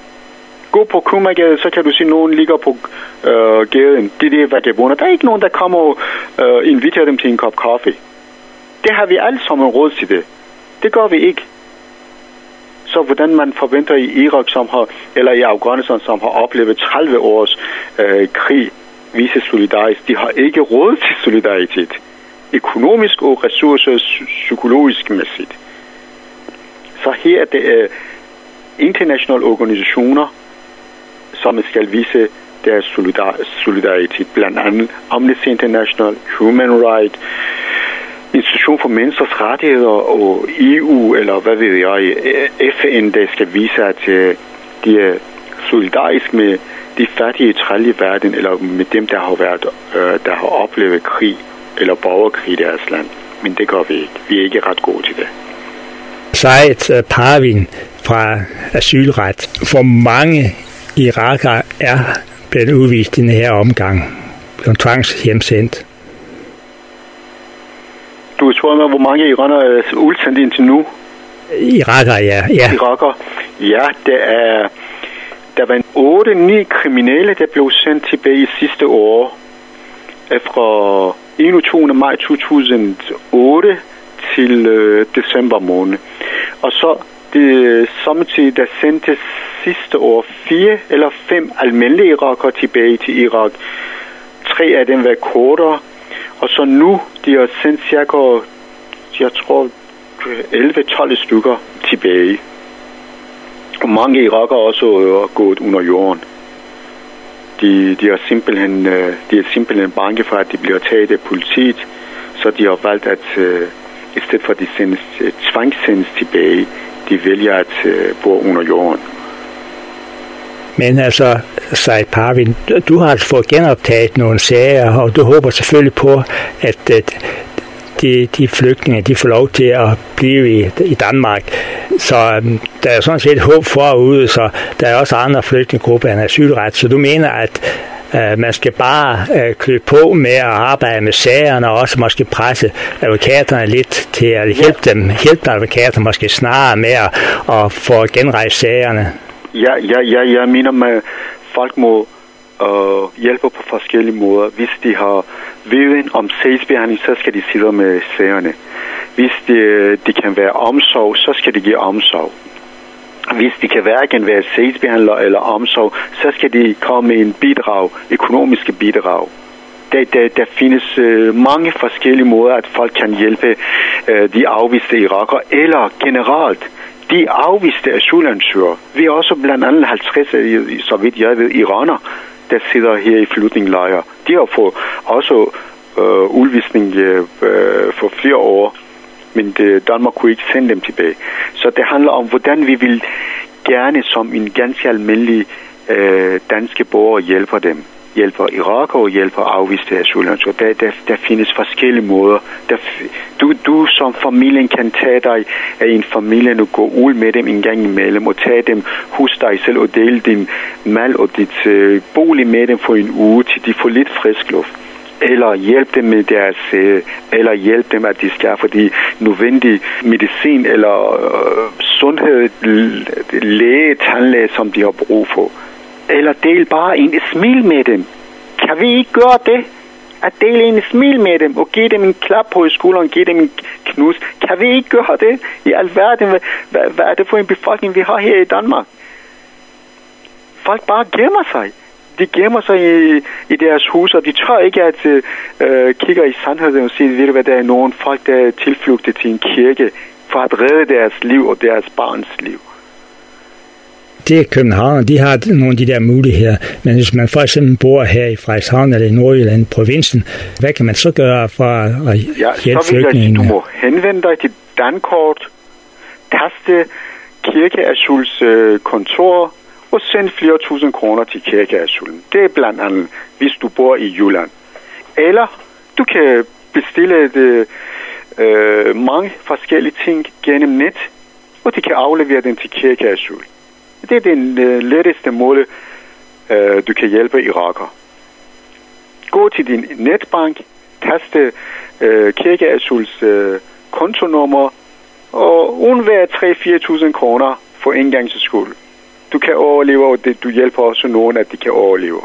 Gå på Kumagade, så kan du se, at nogen ligger på uh, gaden. Det er det vagabunder. Der er ikke nogen, der kommer og uh, inviterer dem til en kop kaffe. Det har vi alle sammen råd til det. Det gør vi ikke. Så hvordan man forventer i Irak, som har, eller i Afghanistan, som har oplevet tredive års øh, krig, vise solidarisk. De har ikke råd til solidaritet. Økonomisk og ressourcer psykologisk mæssigt. Så her er det øh, internationale organisationer, som skal vise deres solidar- solidaritet. Blandt andet Amnesty International, Human Rights, Institution for Menneskers Rettigheder og E U, eller hvad ved jeg, F N, der skal vise, at de er solidarisk med de fattige trælle i verden, eller med dem, der har, været, øh, der har oplevet krig eller borgerkrig i deres land. Men det gør vi ikke. Vi er ikke ret gode til det. Said Parvin fra Asylret. Hvor mange irakere er blevet udvist i den her omgang? Blevet tvangshjemsendt? Du spørger mig, hvor mange irakere er udsendt indtil nu? Irakere, ja. ja. Irakere? Ja, det er... Der var en otte ni kriminelle, der blev sendt tilbage i sidste år. Fra enogtyvende maj to tusind og otte til øh, december måned. Og så det samtidig, der sendte sidste år fire eller fem almindelige irakere tilbage til Irak. Tre af dem var kortere. Og så nu, de har sendt cirka, jeg tror, elleve tolv stykker tilbage. Og mange irakere også er gået under jorden. De, de, er simpelthen, de er simpelthen bange for, at de bliver taget af politiet, så de har valgt, at uh, i stedet for at de sendes, uh, tvangssendes tilbage, de vælger at uh, bo under jorden. Men altså, Said Parvin, du har altså fået genoptaget nogle sager, og du håber selvfølgelig på, at uh, de, de flygtninge, de får lov til at blive i, i Danmark. Så um, der er sådan set håb forude, så der er også andre flygtningegrupper end Asylret. Så du mener, at uh, man skal bare uh, klø på med at arbejde med sagerne, og også måske presse advokaterne lidt til at hjælpe dem, hjælpe advokater måske snarere med at, at få genrejst sagerne. Ja, ja, ja, jeg mener, at folk må øh, hjælpe på forskellige måder. Hvis de har viden om sagsbehandling, så skal de sidde med sagerne. Hvis de, de kan være omsorg, så skal de give omsorg. Hvis de kan hverken være sagsbehandler eller omsorg, så skal de komme med en bidrag, økonomiske bidrag. Der, der, der findes øh, mange forskellige måder, at folk kan hjælpe øh, de afviste irakere, eller generelt de afviste asylansøgere. Vi er også blandt andet halvtreds, så vidt jeg ved, iraner, der sidder her i flygtningelejre. De har fået også øh, udvisning øh, for flere år, men det, Danmark kunne ikke sende dem tilbage. Så det handler om, hvordan vi vil gerne som en ganske almindelig øh, danske borger hjælper dem. Hjælper irakere og hjælper afviste asylansøgere. Der, der, der findes forskellige måder. Der, du, du som familien kan tage dig af en familie og gå ud med dem en gang imellem og tage dem hos dig selv og dele din mad og dit øh, bolig med dem for en uge, til de får lidt frisk luft. Eller hjælpe dem med deres, øh, eller hjælpe dem, at de skaffer de nødvendige medicin eller øh, sundhed, læge, tandlæge, som de har brug for. Eller del bare en smil med dem. Kan vi ikke gøre det? At dele en smil med dem og give dem en klap på i skulderen, give dem en knus. Kan vi ikke gøre det i alverden? Hvad, hvad, hvad er det for en befolkning, vi har her i Danmark? Folk bare gemmer sig. De gemmer sig i, i deres hus, og de tør ikke at øh, kigge i sandheden og sige, ved du hvad, der er nogen folk, der er tilflugtet til en kirke for at redde deres liv og deres barns liv. Det er København, de har nogle af de der muligheder. Men hvis man for eksempel bor her i Frederikshavn eller i Nordjylland, provinsen, hvad kan man så gøre for at ja, hjælpe flygtningene? Du må henvende dig til Dankort, taste kirkeasyls øh, kontor og sende flere tusind kroner til kirkeasylen. Det er blandt andet, hvis du bor i Jylland. Eller du kan bestille det, øh, mange forskellige ting gennem net, og de kan aflevere den til kirkeasyl. Det er den øh, letteste måde, øh, du kan hjælpe irakere. Gå til din netbank, taste øh, kirkeasyls øh, kontonummer, og undvær tre til fire tusind kroner for engangsskuld. Du kan overleve, og det, du hjælper også nogen, at de kan overleve.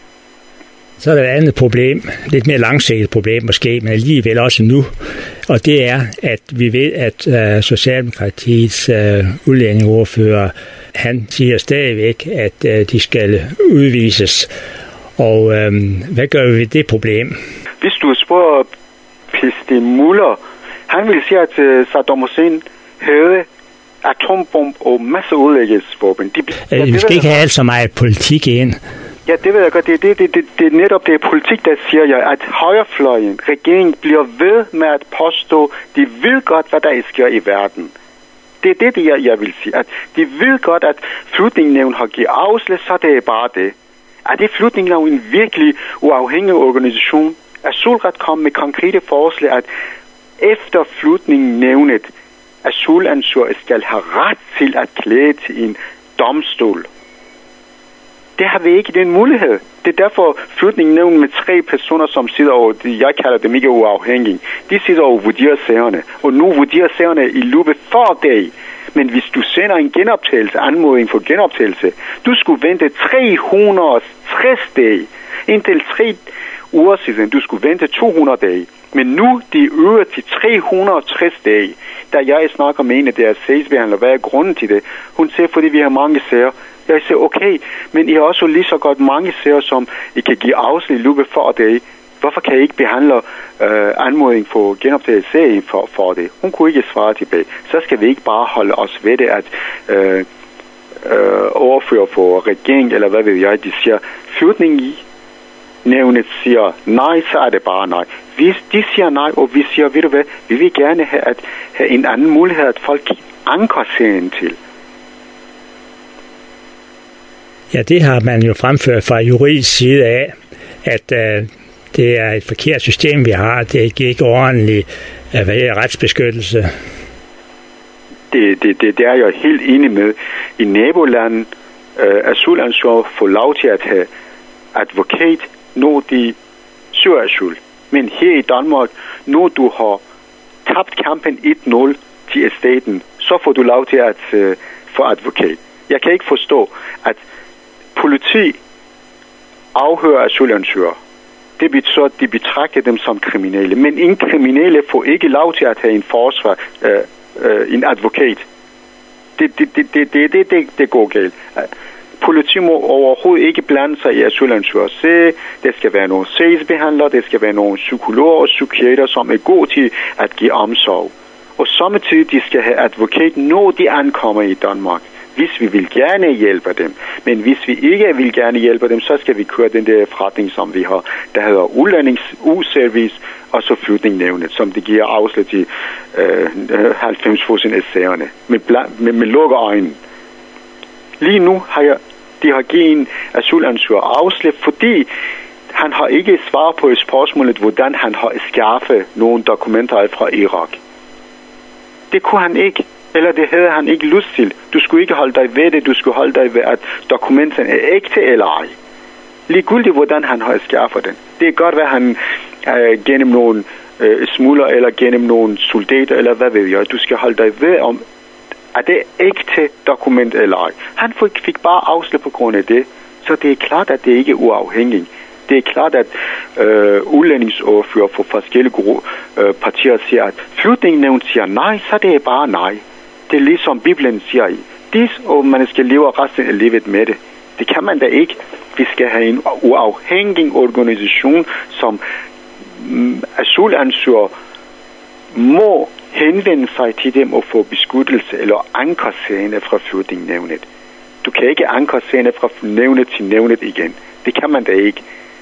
Så er der et andet problem, lidt mere langsigtet problem måske, men alligevel også nu, og det er, at vi ved, at uh, Socialdemokratiets uh, udlændingeordfører, han siger stadigvæk, at uh, de skal udvises. Og um, hvad gør vi ved det problem? Hvis du spørger Pisti Muller, han vil sige, at uh, Saddam Hussein havde atombomb og masse udlæggesvåben. De, uh, vi skal ikke have alt så meget politik ind. Ja, det ved jeg godt. Det, det, det, det, det er netop det politik, der siger jeg, at højrefløjen, regeringen, bliver ved med at påstå, de ved godt, hvad der sker i verden. Det er det, jeg, jeg vil sige. At de ved godt, at Flygtningenævnet har givet afslag, så det er bare det. Er det flytningen af en virkelig uafhængig organisation? Asylret kom med konkrete forslag, at efter flytningen nævnet, asylansøgere skal have ret til at klage til en domstol. Det har vi ikke den mulighed. Det er derfor flytningen nævnt med tre personer, som sidder og, jeg kalder dem ikke uafhængige, de sidder og vurderer sagerne. Og nu vurderer sagerne i løbet for dag. Men hvis du sender en genoptagelse, anmodning for genoptagelse, du skulle vente tre hundrede og tres dage. Indtil tre uger siden, du skulle vente to hundrede dage. Men nu de øger til tre hundrede og tres dage. Da jeg snakker med en af deres sagsbehandlere, hvad er grunden til det? Hun siger, fordi vi har mange sager. Jeg siger, okay, men I har også lige så godt mange sager, som I kan give afslag i løbet for dage. Hvorfor kan I ikke behandle øh, anmodning for genoptaget sag for, for det? Hun kunne ikke svare tilbage. Så skal vi ikke bare holde os ved det, at øh, øh, overføre for regering, eller hvad ved jeg, de siger, flytning i nævnet siger nej, så er det bare nej. Hvis de siger nej, og vi siger, ved du hvad, vi vil gerne have, at, have en anden mulighed, at folk anker sagen til. Ja, det har man jo fremført fra juridisk side af, at øh, det er et forkert system, vi har. Det giver ikke ordentlig øh, retsbeskyttelse. Det, det, det, det er jeg helt enig med. I nabolandet øh, asylansøgere får lov til at have advokat, når de søger asyl. Men her i Danmark, når du har tabt kampen et nul til staten, så får du lov til at øh, få advokat. Jeg kan ikke forstå, at politi afhører asylansøgere. Det betyder, at de betragter dem som kriminelle. Men en kriminelle får ikke lov til at have en forsvar, øh, øh, en advokat. Det, det, det, det, det, det, det, det går galt. Politi må overhovedet ikke blande sig i asylansøgere. Se, det skal være nogle sagsbehandlere, det skal være nogle psykologer og psykiater, som er gode til at give omsorg. Og samtidig de skal have advokat, når de ankommer i Danmark. Hvis vi vil gerne hjælpe dem. Men hvis vi ikke vil gerne hjælpe dem, så skal vi køre den der forretning, som vi har, der hedder udlændings-u-service, og så flytningnævnet, som det giver afslag til øh, halvfems procent af sagerne. Med, med, med lukker øjnene. Lige nu har jeg, de har givet en asylansøger afslag, fordi han har ikke svaret på spørgsmålet, hvordan han har skaffet nogle dokumenter fra Irak. Det kunne han ikke. Eller det havde han ikke lyst til. Du skulle ikke holde dig ved det. Du skulle holde dig ved, at dokumenterne er ægte eller ej. Ligegyldigt, hvordan han har skaffet den. Det er godt, hvad han øh, gennem nogle øh, smugler, eller gennem nogle soldater, eller hvad ved jeg. Du skal holde dig ved, om er det ægte dokument eller ej. Han fik, fik bare afslag på grund af det. Så det er klart, at det ikke er uafhængigt. Det er klart, at øh, udlændingsordfører for forskellige gru- øh, partier siger, at flytningnævn siger nej, så det er bare nej. Det er ligesom Bibelen siger i. Dis, og man skal leve resten af livet med det. Det kan man da ikke. Vi skal have en uafhængig organisation, som mm, asylansøgere må henvende sig til dem og få beskyttelse eller anker sagerne fra flytningnævnet. Du kan ikke anker sagerne fra nævnet til nævnet igen. Det kan man da ikke.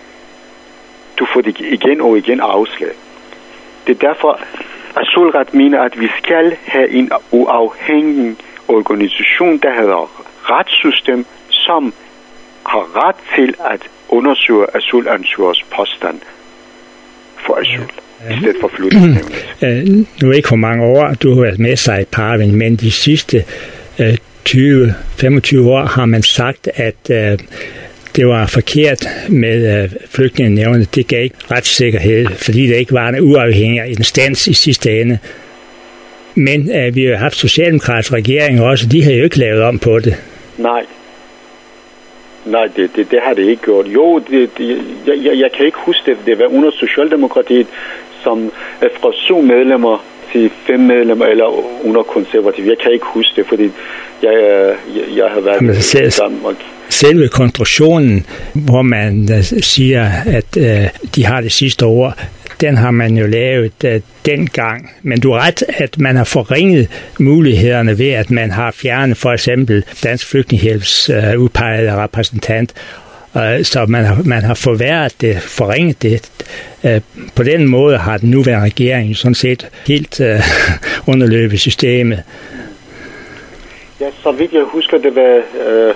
Du får det igen og igen afslag. Det er derfor, asylret mener, at vi skal have en uafhængig organisation, der hedder retssystem, som har ret til at undersøge asylansøgers påstand for asyl, ja. I stedet for flytningnævnet. Nu er ikke for mange år, du har været med sig i Parvin, men de sidste øh, tyve til femogtyve år har man sagt, at øh, det var forkert med øh, flygtningenævnet. Det gav ikke retssikkerhed, fordi det ikke var en uafhængig instans i sidste ende. Men øh, vi har haft socialdemokratiske regeringer også, og de har jo ikke lavet om på det. Nej. Nej, det, det, det har det ikke gjort. Jo, det, det, jeg, jeg, jeg kan ikke huske det. Det var under Socialdemokratiet, som er fra syv medlemmer til fem medlemmer, eller under konservativ. Jeg kan ikke huske det, fordi jeg, jeg, jeg har været Jamen, i Danmark. Selve konstruktionen, hvor man uh, siger, at uh, de har det sidste år, den har man jo lavet uh, dengang. Men du har ret, at man har forringet mulighederne ved, at man har fjernet for eksempel Dansk Flygtningehjælps uh, udpegede repræsentant. Uh, så man har, man har forværret det, forringet det. Uh, på den måde har den nuværende regering sådan set helt uh, underløbet systemet. Ja, så vidt jeg husker, det var... Uh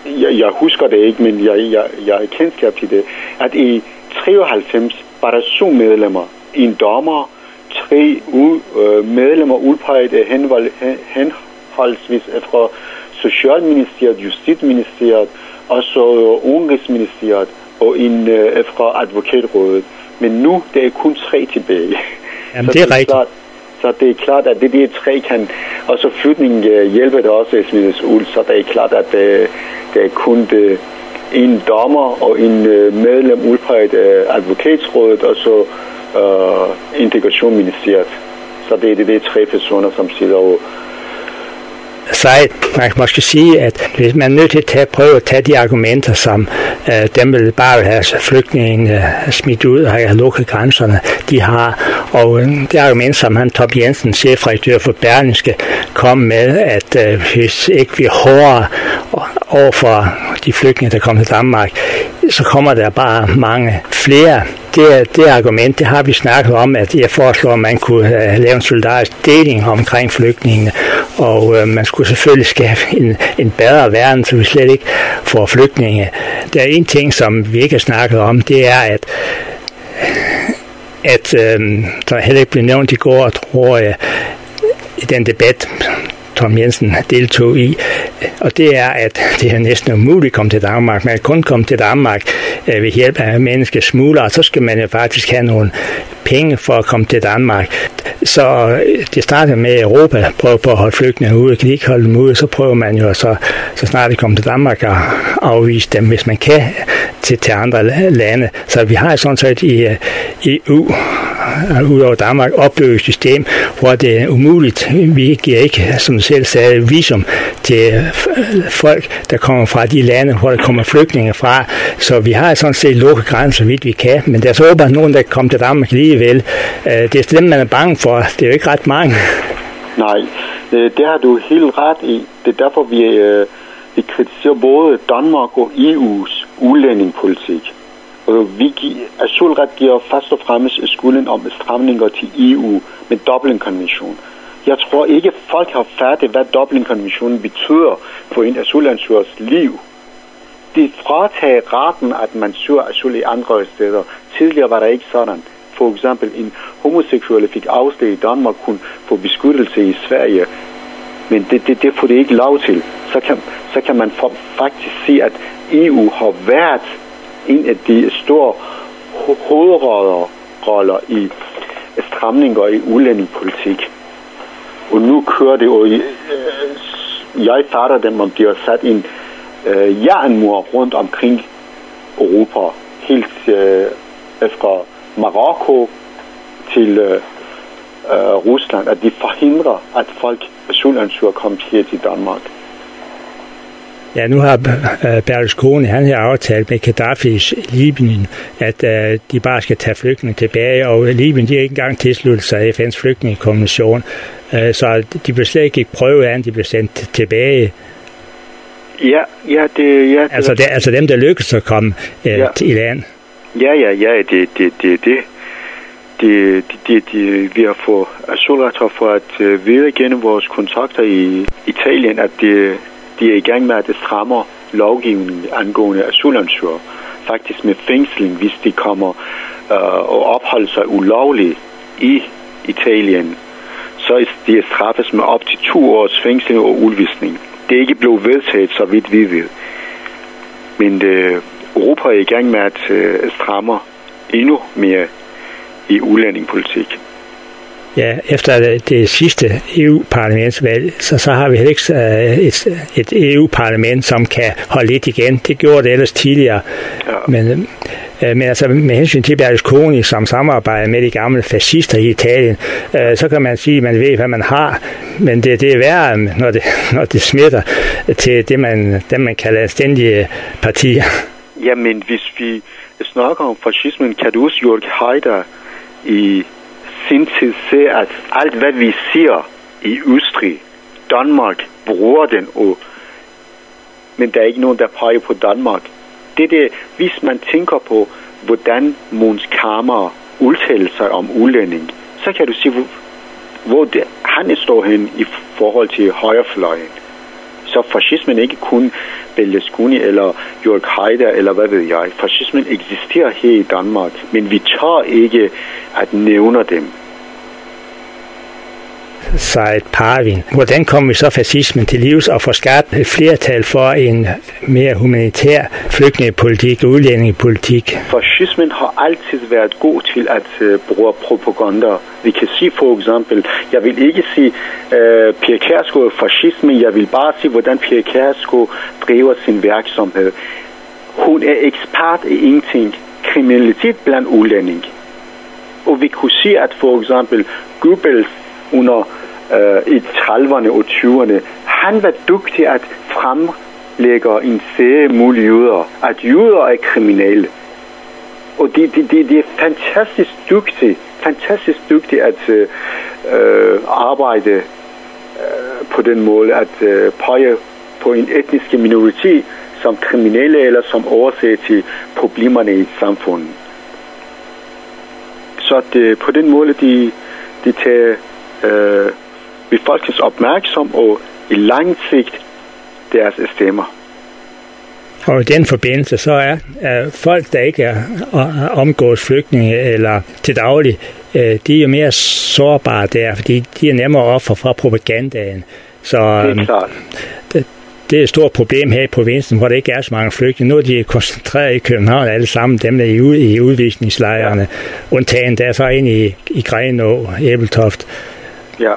jeg, jeg husker det ikke, men jeg, jeg, jeg har kendskab til det, at i treoghalvfems var der syv medlemmer, en dommer, tre u, øh, medlemmer udpeget henhold, henholdsvis fra Socialministeriet, Justitsministeriet, og så Udenrigsministeriet og en øh, fra Advokatrådet. Men nu det er kun tre tilbage. Jamen, det er, det er rigtigt. Klart, så det er klart, at det de tre kan, og så flytningen øh, hjælper det også smides ud, så det er klart, at øh, det er kun det, en dommer og en øh, medlem udpeget af Advokatsrådet, og så øh, Integrationsministeriet. Så det er det, det er tre personer, som sidder og Så man kan måske sige, at hvis man er nødt til at tage, prøve at tage de argumenter, som øh, dem vil bare vil have flygtningen øh, smidt ud og have lukket grænserne, de har. Og øh, det argument, som han, Tom Jensen, chefredaktør for Berlingske, kom med, at øh, hvis ikke vi er hårdere over for de flygtninge, der kommer til Danmark, så kommer der bare mange flere. Det, det argument, det har vi snakket om, at jeg foreslår, at man kunne uh, lave en solidarisk deling omkring flygtningene, og uh, man skulle selvfølgelig skabe en, en bedre verden, så vi slet ikke får flygtninge. Der er en ting, som vi ikke har snakket om, det er, at, at uh, der heller ikke blev nævnt i går, tror jeg, i den debat, Tom Jensen deltog i, og det er, at det er næsten umuligt at komme til Danmark. Man kan kun komme til Danmark øh, ved hjælp af menneskesmuglere, og så skal man jo faktisk have nogle penge for at komme til Danmark. Så det starter med, at Europa prøver på at holde flygtninge ude, kan ikke holde dem ude, så prøver man jo så, så snart de kommer til Danmark at afvise dem, hvis man kan, til, til andre lande. Så vi har sådan set i E U, ud over Danmark, opbygget et system, hvor det er umuligt. Vi giver ikke, som du selv sagde, visum til folk, der kommer fra de lande, hvor der kommer flygtninge fra. Så vi har sådan set lukket grænser, vidt vi kan. Men der er så åbenbart nogen, der kommer til Danmark alligevel. Det er dem, man er bange for. Det er jo ikke ret mange. Nej, det har du helt ret i. Det er derfor, vi, vi kritiserer både Danmark og E U's udlændingepolitik. Vi asylret giver først og fremmest skylden om stramninger til E U med Dublin-konventionen. Jeg tror ikke, folk har fattet, hvad Dublin-konventionen betyder for en asylansøgers liv. De fratager retten, at man søger asyl i andre steder. Tidligere var der ikke sådan. For eksempel en homoseksuelle fik afslag i Danmark, kunne få beskyttelse i Sverige. Men det, det, det får det ikke lov til. Så kan, så kan man faktisk se, at E U har været en af de store hovedroller i stramninger i udlændingepolitik. Og nu kører det, og øh, jeg fatter dem, om de har sat en øh, jernmur rundt omkring Europa, helt øh, fra Marokko til øh, øh, Rusland, at de forhindrer, at folk asylansøgere kommer her til Danmark. Ja, nu har Berlusconi, han har aftalt med Gaddafis Libyen, at uh, de bare skal tage flygtninge tilbage, og Libyen, de har ikke engang tilsluttet sig F N's flygtningekonvention, uh, så de blev slet ikke prøvet af, de blev sendt tilbage. Ja, ja, det... Ja, det altså, det, altså dem, der lykkes at komme uh, ja. i land. Ja, ja, ja, det det, det, det. Det, det, det, vi har fået asylretter for at uh, vide gennem vores kontakter i Italien, at det de er i gang med at stramme lovgivningen angående asylansøgere. Faktisk med fængsling, hvis de kommer øh, og opholder sig ulovligt i Italien. Så er de straffes med op til to års fængsling og udvisning. Det er ikke blevet vedtaget, så vidt vi ved. Men øh, Europa er i gang med at øh, stramme endnu mere i udlændingepolitik. Ja, efter det sidste E U-parlamentsvalg, så, så har vi heller ikke uh, et, et E U-parlament, som kan holde lidt igen. Det gjorde det ellers tidligere. Ja. Men, uh, men altså med hensyn til Berlusconi, som samarbejder med de gamle fascister i Italien, uh, så kan man sige, at man ved, hvad man har. Men det, det er værre, når det, når det smitter til det, man, det, man kalder stændige partier. Ja, men hvis vi snakker om fascismen, kan du også Jörg Haider i sin tid se, at alt hvad vi siger i Østrig, Danmark bruger den, og, men der er ikke nogen, der peger på Danmark. Det er det, hvis man tænker på, hvordan Måns Kammer udtaler sig om udlænding, så kan du se, hvor, hvor det, han står hen i forhold til højrefløjen. Så fascismen er ikke kun Berlusconi eller Jörg Haider eller hvad ved jeg. Fascismen eksisterer her i Danmark, men vi tør ikke at nævne dem. Said Parvin. Hvordan kommer vi så fascismen til livs og får skabt et flertal for en mere humanitær flygtningepolitik og udlændingepolitik? Fascismen har altid været god til at uh, bruge propaganda. Vi kan sige for eksempel, jeg vil ikke sige uh, Pia Kjærsgaard er fascismen, jeg vil bare sige, hvordan Pia Kjærsgaard driver sin virksomhed. Hun er ekspert i ingenting. Kriminalitet blandt udlændinge. Og vi kunne sige, at for eksempel Goebbels under øh, i trediverne og tyverne, han var dygtig at fremlægge en serie mulige jøder, at jøder er kriminelle. Og de, de, de, de er fantastisk dygtige, fantastisk dygtige at øh, arbejde øh, på den måde, at øh, pege på en etnisk minoritet som kriminelle eller som årsag til problemerne i et samfund. Så det, på den måde, de, de tager Øh, befolkningens opmærksom og i lang sigt deres stemmer. Og i den forbindelse så er, er folk, der ikke er, er omgås flygtninge eller til daglig, øh, de er jo mere sårbare der, fordi de er nemmere offer fra propagandaen. Så det er klart. Det, det er et stort problem her i provinsen, hvor der ikke er så mange flygtninge. Nu er de koncentreret i København alle sammen, dem der er ude i udvisningslejrene, ja. Undtagen der så ind i, i Grenaa og Ebeltoft. Ja.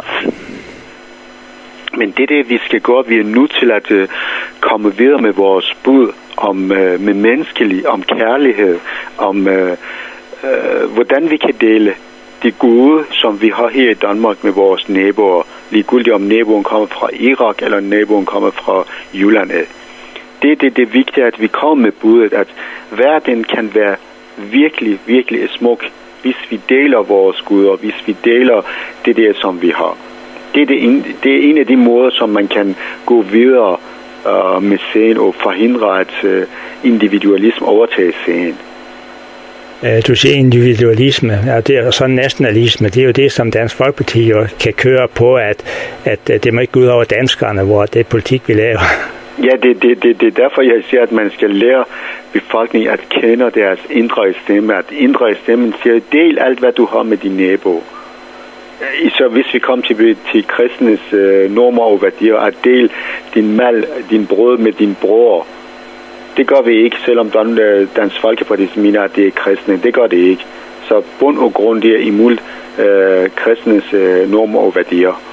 Men det er det, vi skal gøre. Vi er nødt til at uh, komme videre med vores bud om uh, med menneskelighed, om kærlighed, om uh, uh, hvordan vi kan dele de gode, som vi har her i Danmark med vores naboer. Ligegyldigt om naboen kommer fra Irak eller naboen kommer fra Jylland. Det er det, det er vigtigt, at vi kommer med budet, at verden kan være virkelig, virkelig smuk, hvis vi deler vores guder, hvis vi deler det der, som vi har. Det er, det en, det er en af de måder, som man kan gå videre uh, med scenen og forhindre, at uh, individualisme overtager scenen. Du siger individualisme, og det er så nationalisme. Det er jo det, som Dansk Folkeparti jo kan køre på, at, at det må ikke gå ud over danskerne, hvor det er politik, vi laver. Ja, det, det, det, det er derfor, jeg siger, at man skal lære befolkningen at kende deres indre stemme. At indre stemmen siger, del alt, hvad du har med din nabo. Så hvis vi kommer til, til kristnes øh, normer og værdier, at del din mal, din brød med din bror. Det gør vi ikke, selvom Dansk Folkeparti mener, at det er kristne. Det gør det ikke. Så bund og grund det er imod øh, kristnes øh, normer og værdier.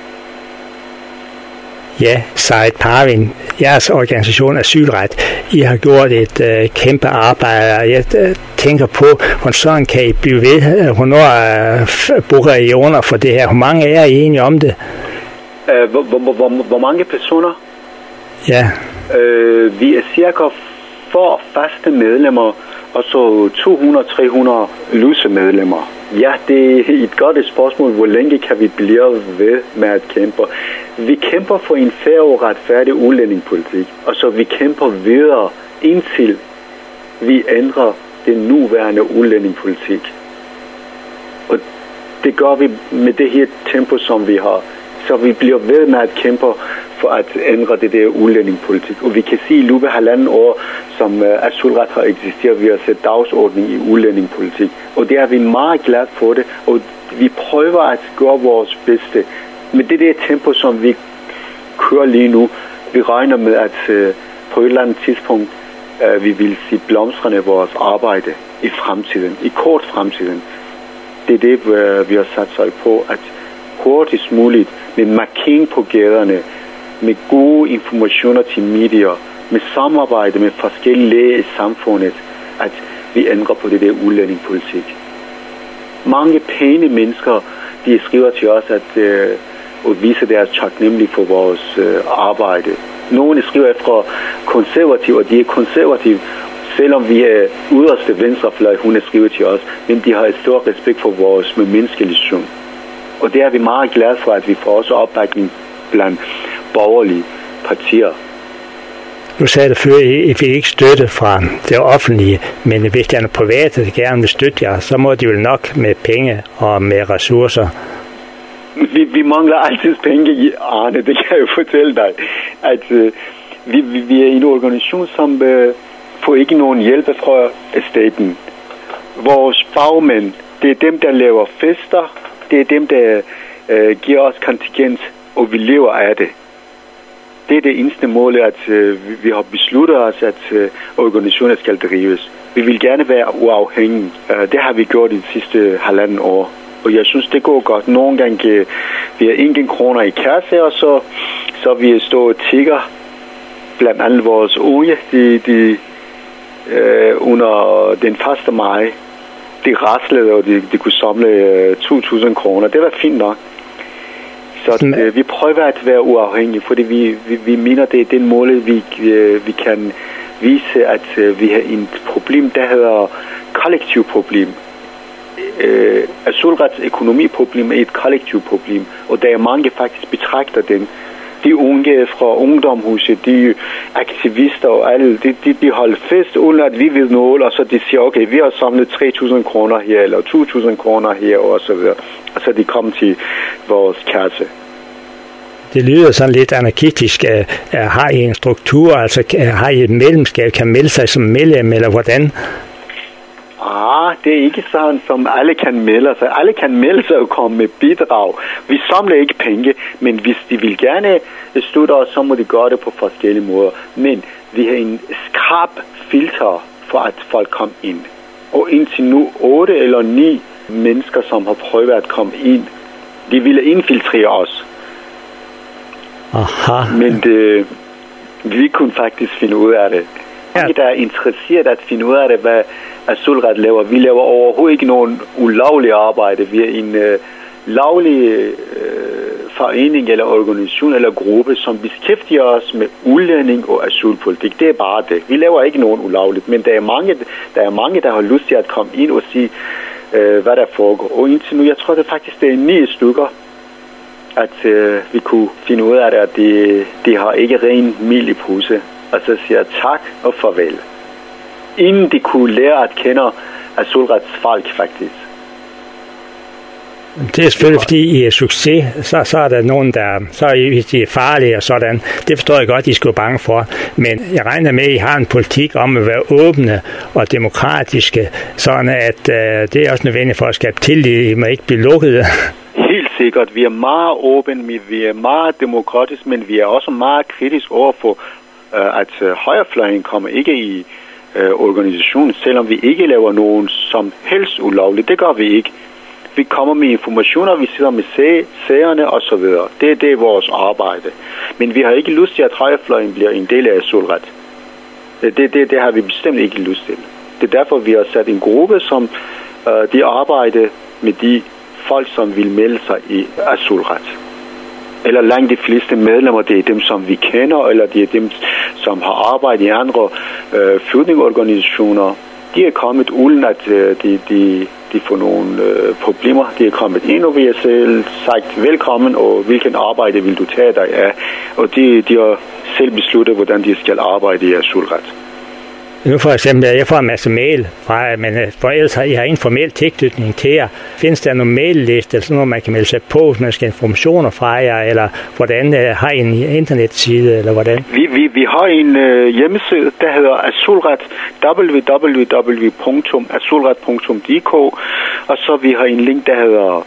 Ja, Said Parvin, jeres organisation Asylret, I har gjort et øh, kæmpe arbejde. Jeg øh, tænker på, hvor sådan kan I blive ved? Hvornår øh, booker I under for det her? Hvor mange er I egentlig om det? Uh, hvor, hvor, hvor, hvor mange personer? Ja. Uh, vi er cirka for faste medlemmer, og så to hundrede til tre hundrede løse medlemmer. Ja, det er et godt spørgsmål, hvor længe kan vi blive ved med at kæmpe. Vi kæmper for en fair og retfærdig udlændingepolitik, og så vi kæmper videre indtil vi ændrer den nuværende udlændingepolitik. Og det gør vi med det her tempo, som vi har. Så vi bliver ved med at kæmpe for at ændre det der udlændingepolitik. Og vi kan sige, at i løbet af halvanden år, som uh, Asylret har eksisteret, vi har set dagsordning i udlændingepolitik. Og det er vi meget glade for det, og vi prøver at gøre vores bedste. Med det der tempo, som vi kører lige nu, vi regner med, at uh, på et eller andet tidspunkt, uh, vi vil se blomstrende vores arbejde i fremtiden, i kort fremtiden. Det er det, uh, vi har sat sig på, at hurtigst muligt, med markering på gaderne, med gode informationer til medier, med samarbejde med forskellige læger i samfundet, at vi ændrer på det der udlændingepolitik. Mange pæne mennesker, de skriver til os, at øh, og viser deres taknemmelige for vores øh, arbejde. Nogle skriver fra konservative, og de er konservative, selvom vi er yderste venstrefløj, hun er skriver til os, men de har et stort respekt for vores menneskelighed. Og det er vi meget glade for, at vi får også opbakning blandt borgerlige partier. Nu sagde du før, at I fik ikke støtte fra det offentlige, men hvis der er noget private, der gerne vil støtte jer, så må de vel nok med penge og med ressourcer. Vi, vi mangler altid penge i Arne, det kan jeg jo fortælle dig. At, øh, vi, vi, vi er en organisation, som øh, får ikke nogen hjælp fra staten. Vores bagmænd, det er dem, der laver fester, det er dem, der øh, giver os kontingent, og vi lever af det. Det er det eneste mål, at øh, vi har besluttet os, at øh, organisationen skal drives. Vi vil gerne være uafhængige. Uh, det har vi gjort i de sidste halvanden år. Og jeg synes, det går godt. Nogle gange vi har ingen kroner i kasse, og så, så vi står og tigger. Blandt andet vores unge, de, de, uh, under den første maj, de raslede, og de, de kunne samle uh, to tusind kroner. Det var fint nok. Så uh, vi prøver at være uafhængige, fordi vi, vi, vi mener, det er den mål, vi, uh, vi kan vise, at uh, vi har et problem, der hedder kollektiv problem. Uh, Asylrets økonomiproblem er et kollektivt problem, og der er mange faktisk betragter den. De unge fra ungdomshuset, de aktivister og alle, de, de, de holder fest, uden at vi ved noget, og så de siger, okay, vi har samlet tre tusind kroner her, eller to tusind kroner her, og så videre. Og så de kommer til vores kasse. Det lyder sådan lidt anarkistisk. Har I en struktur, altså har I et medlemskab, kan melde sig som medlem, eller hvordan? Ah, det er ikke sådan, som alle kan melde sig. Alle kan melde sig og komme med bidrag. Vi samler ikke penge, men hvis de vil gerne støtte os, så må de gøre det på forskellige måder. Men vi har en skrap filter for, at folk kommer ind. Og indtil nu, otte eller ni mennesker, som har prøvet at komme ind, de ville infiltrere os. Aha. Men det, vi kunne faktisk finde ud af det. Ja. Der er interesseret at finde ud af det, hvad Asylret laver. Vi laver overhovedet ikke nogen ulovlig arbejde. Vi er en øh, lovlig øh, forening eller organisation eller gruppe, som beskæftiger os med udlænding og asylpolitik. Det er bare det. Vi laver ikke nogen ulovligt, men der er mange, der er mange, der har lyst til at komme ind og sige, øh, hvad der foregår. Og indtil nu, jeg tror det faktisk, det er ni stykker, at øh, vi kunne finde ud af det, at de, de har ikke ren mel i pose. Og så siger tak og farvel. Inden de kunne lære at kende Asylrets folk, faktisk. Det er selvfølgelig, fordi I er succes, så, så er der nogen, der så er I, de er farlige og sådan. Det forstår jeg godt, I skal være bange for. Men jeg regner med, at I har en politik om at være åbne og demokratiske, sådan at øh, det er også nødvendigt for at skabe tillid. I må ikke blive lukket. Helt sikkert. Vi er meget åbne, vi er meget demokratiske, men vi er også meget kritiske overfor, øh, at øh, højrefløjen kommer ikke i øh, organisationen, selvom vi ikke laver nogen som helst ulovligt. Det gør vi ikke. Vi kommer med informationer, vi sidder med sagerne og så videre. Det, det er vores arbejde. Men vi har ikke lyst til, at højrefløjen bliver en del af Asylret. Det, det, det har vi bestemt ikke lyst til. Det er derfor, vi har sat en gruppe, som øh, de arbejder med de folk, som vil melde sig i Asylret. Eller langt de fleste medlemmer, det er dem, som vi kender, eller det er dem, som har arbejdet i andre øh, flygtningeorganisationer. De er kommet uden, at øh, de, de, de får nogle øh, problemer. De er kommet ind, og vi har selv sagt velkommen, og hvilken arbejde vil du tage dig af. Og de, de har selv besluttet, hvordan de skal arbejde i Asylret. Nu for eksempel, jeg får en masse mail fra jer, men for ellers har I har en formel tilknytning til jer. Findes der nogle mailliste, eller sådan noget, man kan melde sig på, hvis man skal informationer fra jer, eller hvordan har I en internetside, eller hvordan? Vi, vi, vi har en øh, hjemmeside, der hedder Asylret, w w w punktum asylret punktum d k, og så vi har en link, der hedder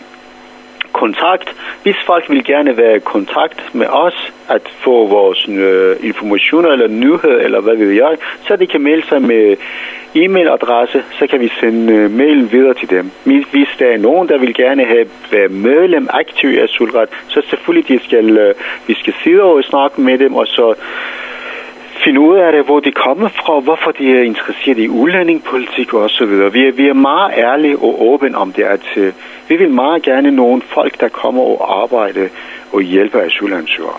kontakt. Hvis folk vil gerne være i kontakt med os, at få vores øh, informationer eller nyheder, eller hvad ved jeg, så de kan melde sig med e-mailadresse, så kan vi sende øh, mailen videre til dem. Hvis der er nogen, der vil gerne have været medlem aktiv i Asylret, så selvfølgelig de skal, øh, vi skal sidde og snakke med dem, og så finde ud af det, hvor de kommer fra, hvorfor de er interesseret i udlændingepolitik og så videre. Vi er, vi er meget ærlige og åbne om det, at uh, vi vil meget gerne nogle folk, der kommer og arbejder og hjælper asylansøgere.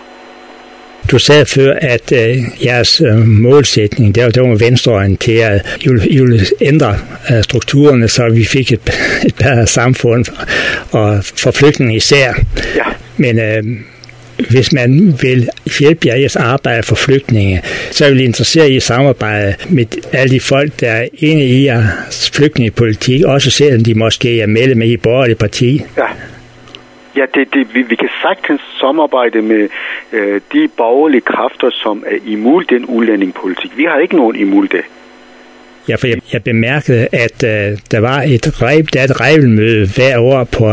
Du sagde før, at uh, jeres uh, målsætning, det var, det var venstreorienteret. I vil, I vil ændre uh, strukturerne, så vi fik et, et bedre samfund, og for flygtninge især. Ja. Men uh, hvis man vil hjælpe jer i jeres arbejde for flygtninge, så vil I interessere i at samarbejde med alle de folk, der er inde i jeres flygtningepolitik, også selvom de måske er medlem i et borgerligt parti. Ja, Ja, det, det, vi, vi kan sagtens samarbejde med øh, de borgerlige kræfter, som er imod den udlændingepolitik. Vi har ikke nogen imod det. Ja, for jeg, jeg bemærkede, at øh, der var et rev, der er et regelmøde hver år på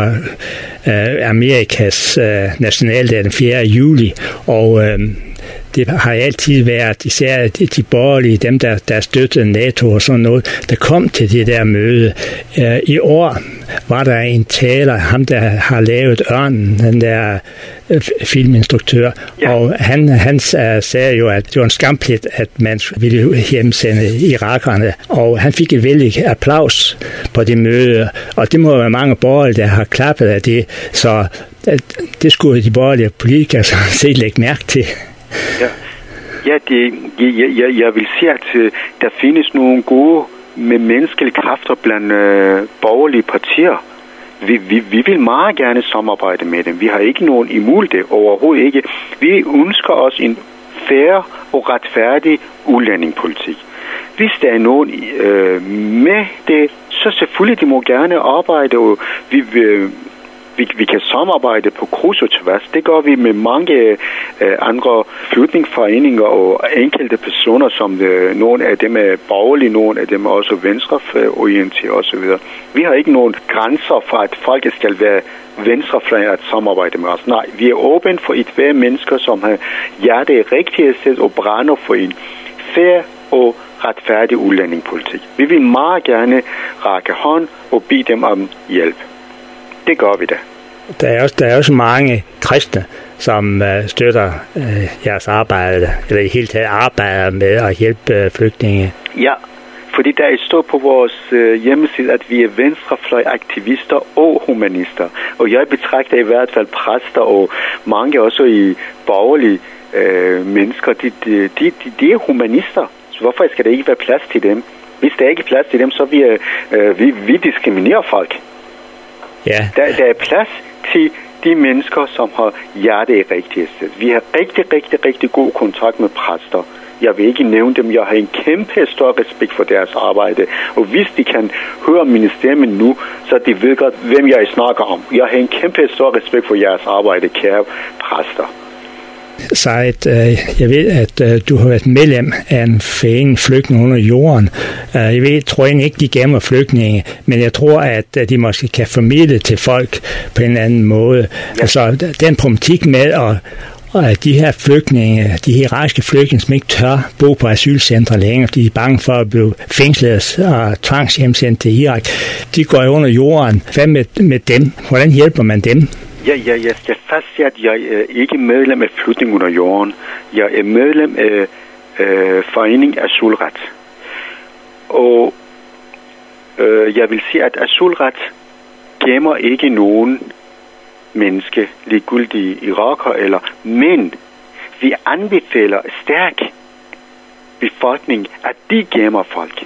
øh, Amerikas øh, nationaldag den fjerde juli, og øh, det har altid været især de, de borgerlige, dem der, der støttede NATO og sådan noget, der kom til det der møde. Øh, I år var der en taler, ham der har lavet Ørnen, den der øh, filminstruktør, ja. Og han, han sagde jo, at det var en skamplet, at man ville hjemsende irakerne, og han fik et vældig applaus på det møde, og det må være mange borgerlige, der har klappet af det, så det skulle de borgerlige politikere set lægge mærke til. Ja, ja det, jeg, jeg, jeg vil sige, at uh, der findes nogle gode med menneskelige kræfter blandt uh, borgerlige partier. Vi, vi, vi vil meget gerne samarbejde med dem. Vi har ikke nogen imod det, overhovedet ikke. Vi ønsker os en fair og retfærdig udlændingepolitik. Hvis der er nogen uh, med det, så selvfølgelig de må gerne arbejde, og vi vil... Vi, vi kan samarbejde på kryds og tværs. Det gør vi med mange øh, andre flygtningeforeninger og enkelte personer, som øh, nogle af dem er borgerlige, nogle af dem er også venstreorienteret osv. Vi har ikke nogen grænser for, at folk skal være venstrefløj at samarbejde med os. Nej, vi er åbne for et hver mennesker, som har hjertet rigtigt sted og brænder for en fair og retfærdig udlændingepolitik. Vi vil meget gerne række hånd og bede dem om hjælp. Det gør vi da. Der er også, der er også mange kristne, som uh, støtter uh, jeres arbejde, eller i hele taget arbejder med at hjælpe uh, flygtninge. Ja, fordi der er stået på vores uh, hjemmeside, at vi er venstrefløj-aktivister og humanister. Og jeg betragter i hvert fald præster og mange også i borgerlige uh, mennesker, de, de, de, de er humanister. Så hvorfor skal der ikke være plads til dem? Hvis der ikke er plads til dem, så vi, uh, vi, vi diskriminerer folk. Ja. Der, der er plads til de mennesker, som har hjertet i rigtige sted. Vi har rigtig, rigtig, rigtig god kontakt med præster. Jeg vil ikke nævne dem. Jeg har en kæmpe stor respekt for deres arbejde. Og hvis de kan høre min stemme nu, så de ved godt, hvem jeg snakker om. Jeg har en kæmpe stor respekt for jeres arbejde, kære præster. Said, jeg ved, at du har været medlem af en forening Flygtninge under jorden. Jeg ved, jeg tror egentlig ikke, de gemmer flygtninge, men jeg tror, at de måske kan formidle til folk på en eller anden måde. Ja. Altså, den problematik med, at de her flygtninge, de irakiske flygtninge, som ikke tør bo på asylcentre længere, fordi de er bange for at blive fængslet og tvangshjemsendt til Irak, de går under jorden. Hvad med, med dem? Hvordan hjælper man dem? Ja, ja, jeg skal fastsætte, at jeg er ikke medlem af Flygtninge under jorden. Jeg er medlem af øh, Forening Asylret. Og øh, jeg vil sige, at asylret gemmer ikke nogen menneske, ligegyldige iraker, eller, men vi anbefaler stærk befolkning, at de gemmer folk.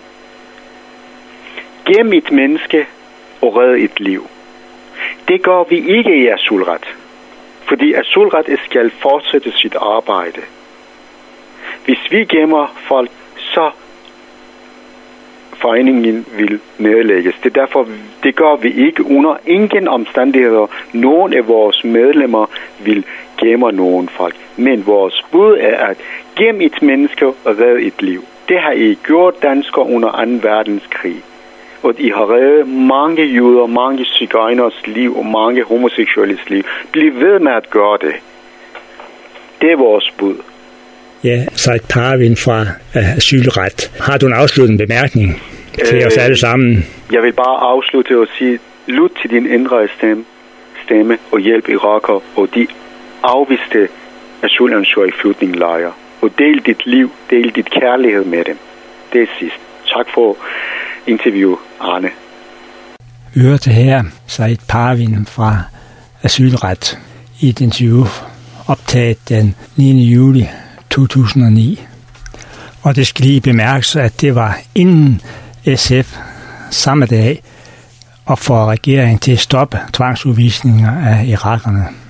Gem et menneske og redde et liv. Det gør vi ikke i asylret, fordi asylret skal fortsætte sit arbejde. Hvis vi gemmer folk, så foreningen vil nedlægges. Det er derfor, det gør vi ikke under ingen omstændigheder. Nogen af vores medlemmer vil gemme nogen folk. Men vores bud er at gemme et menneske og redde et liv. Det har I gjort danskere under anden verdenskrig. Og I har reddet mange jøder, mange sigøjners liv og mange homoseksuelles liv. Bliv ved med at gøre det. Det er vores bud. Ja, Said Parvin fra uh, Asylret. Har du en afsluttende bemærkning til øh, os alle sammen? Jeg vil bare afslutte og sige, lyt til din indre stemme, stemme og hjælp iraker og de afviste asylansøgere i flygtningelejre. Og del dit liv, del dit kærlighed med dem. Det er sidst. Tak for interview, Arne. Vi hørte her Said Parvin fra Asylret i et interview optaget den niende juli to tusind og ni. Og det skal lige bemærkes, at det var inden S F samme dag opfordrede regeringen til at stoppe tvangsudvisninger af irakerne.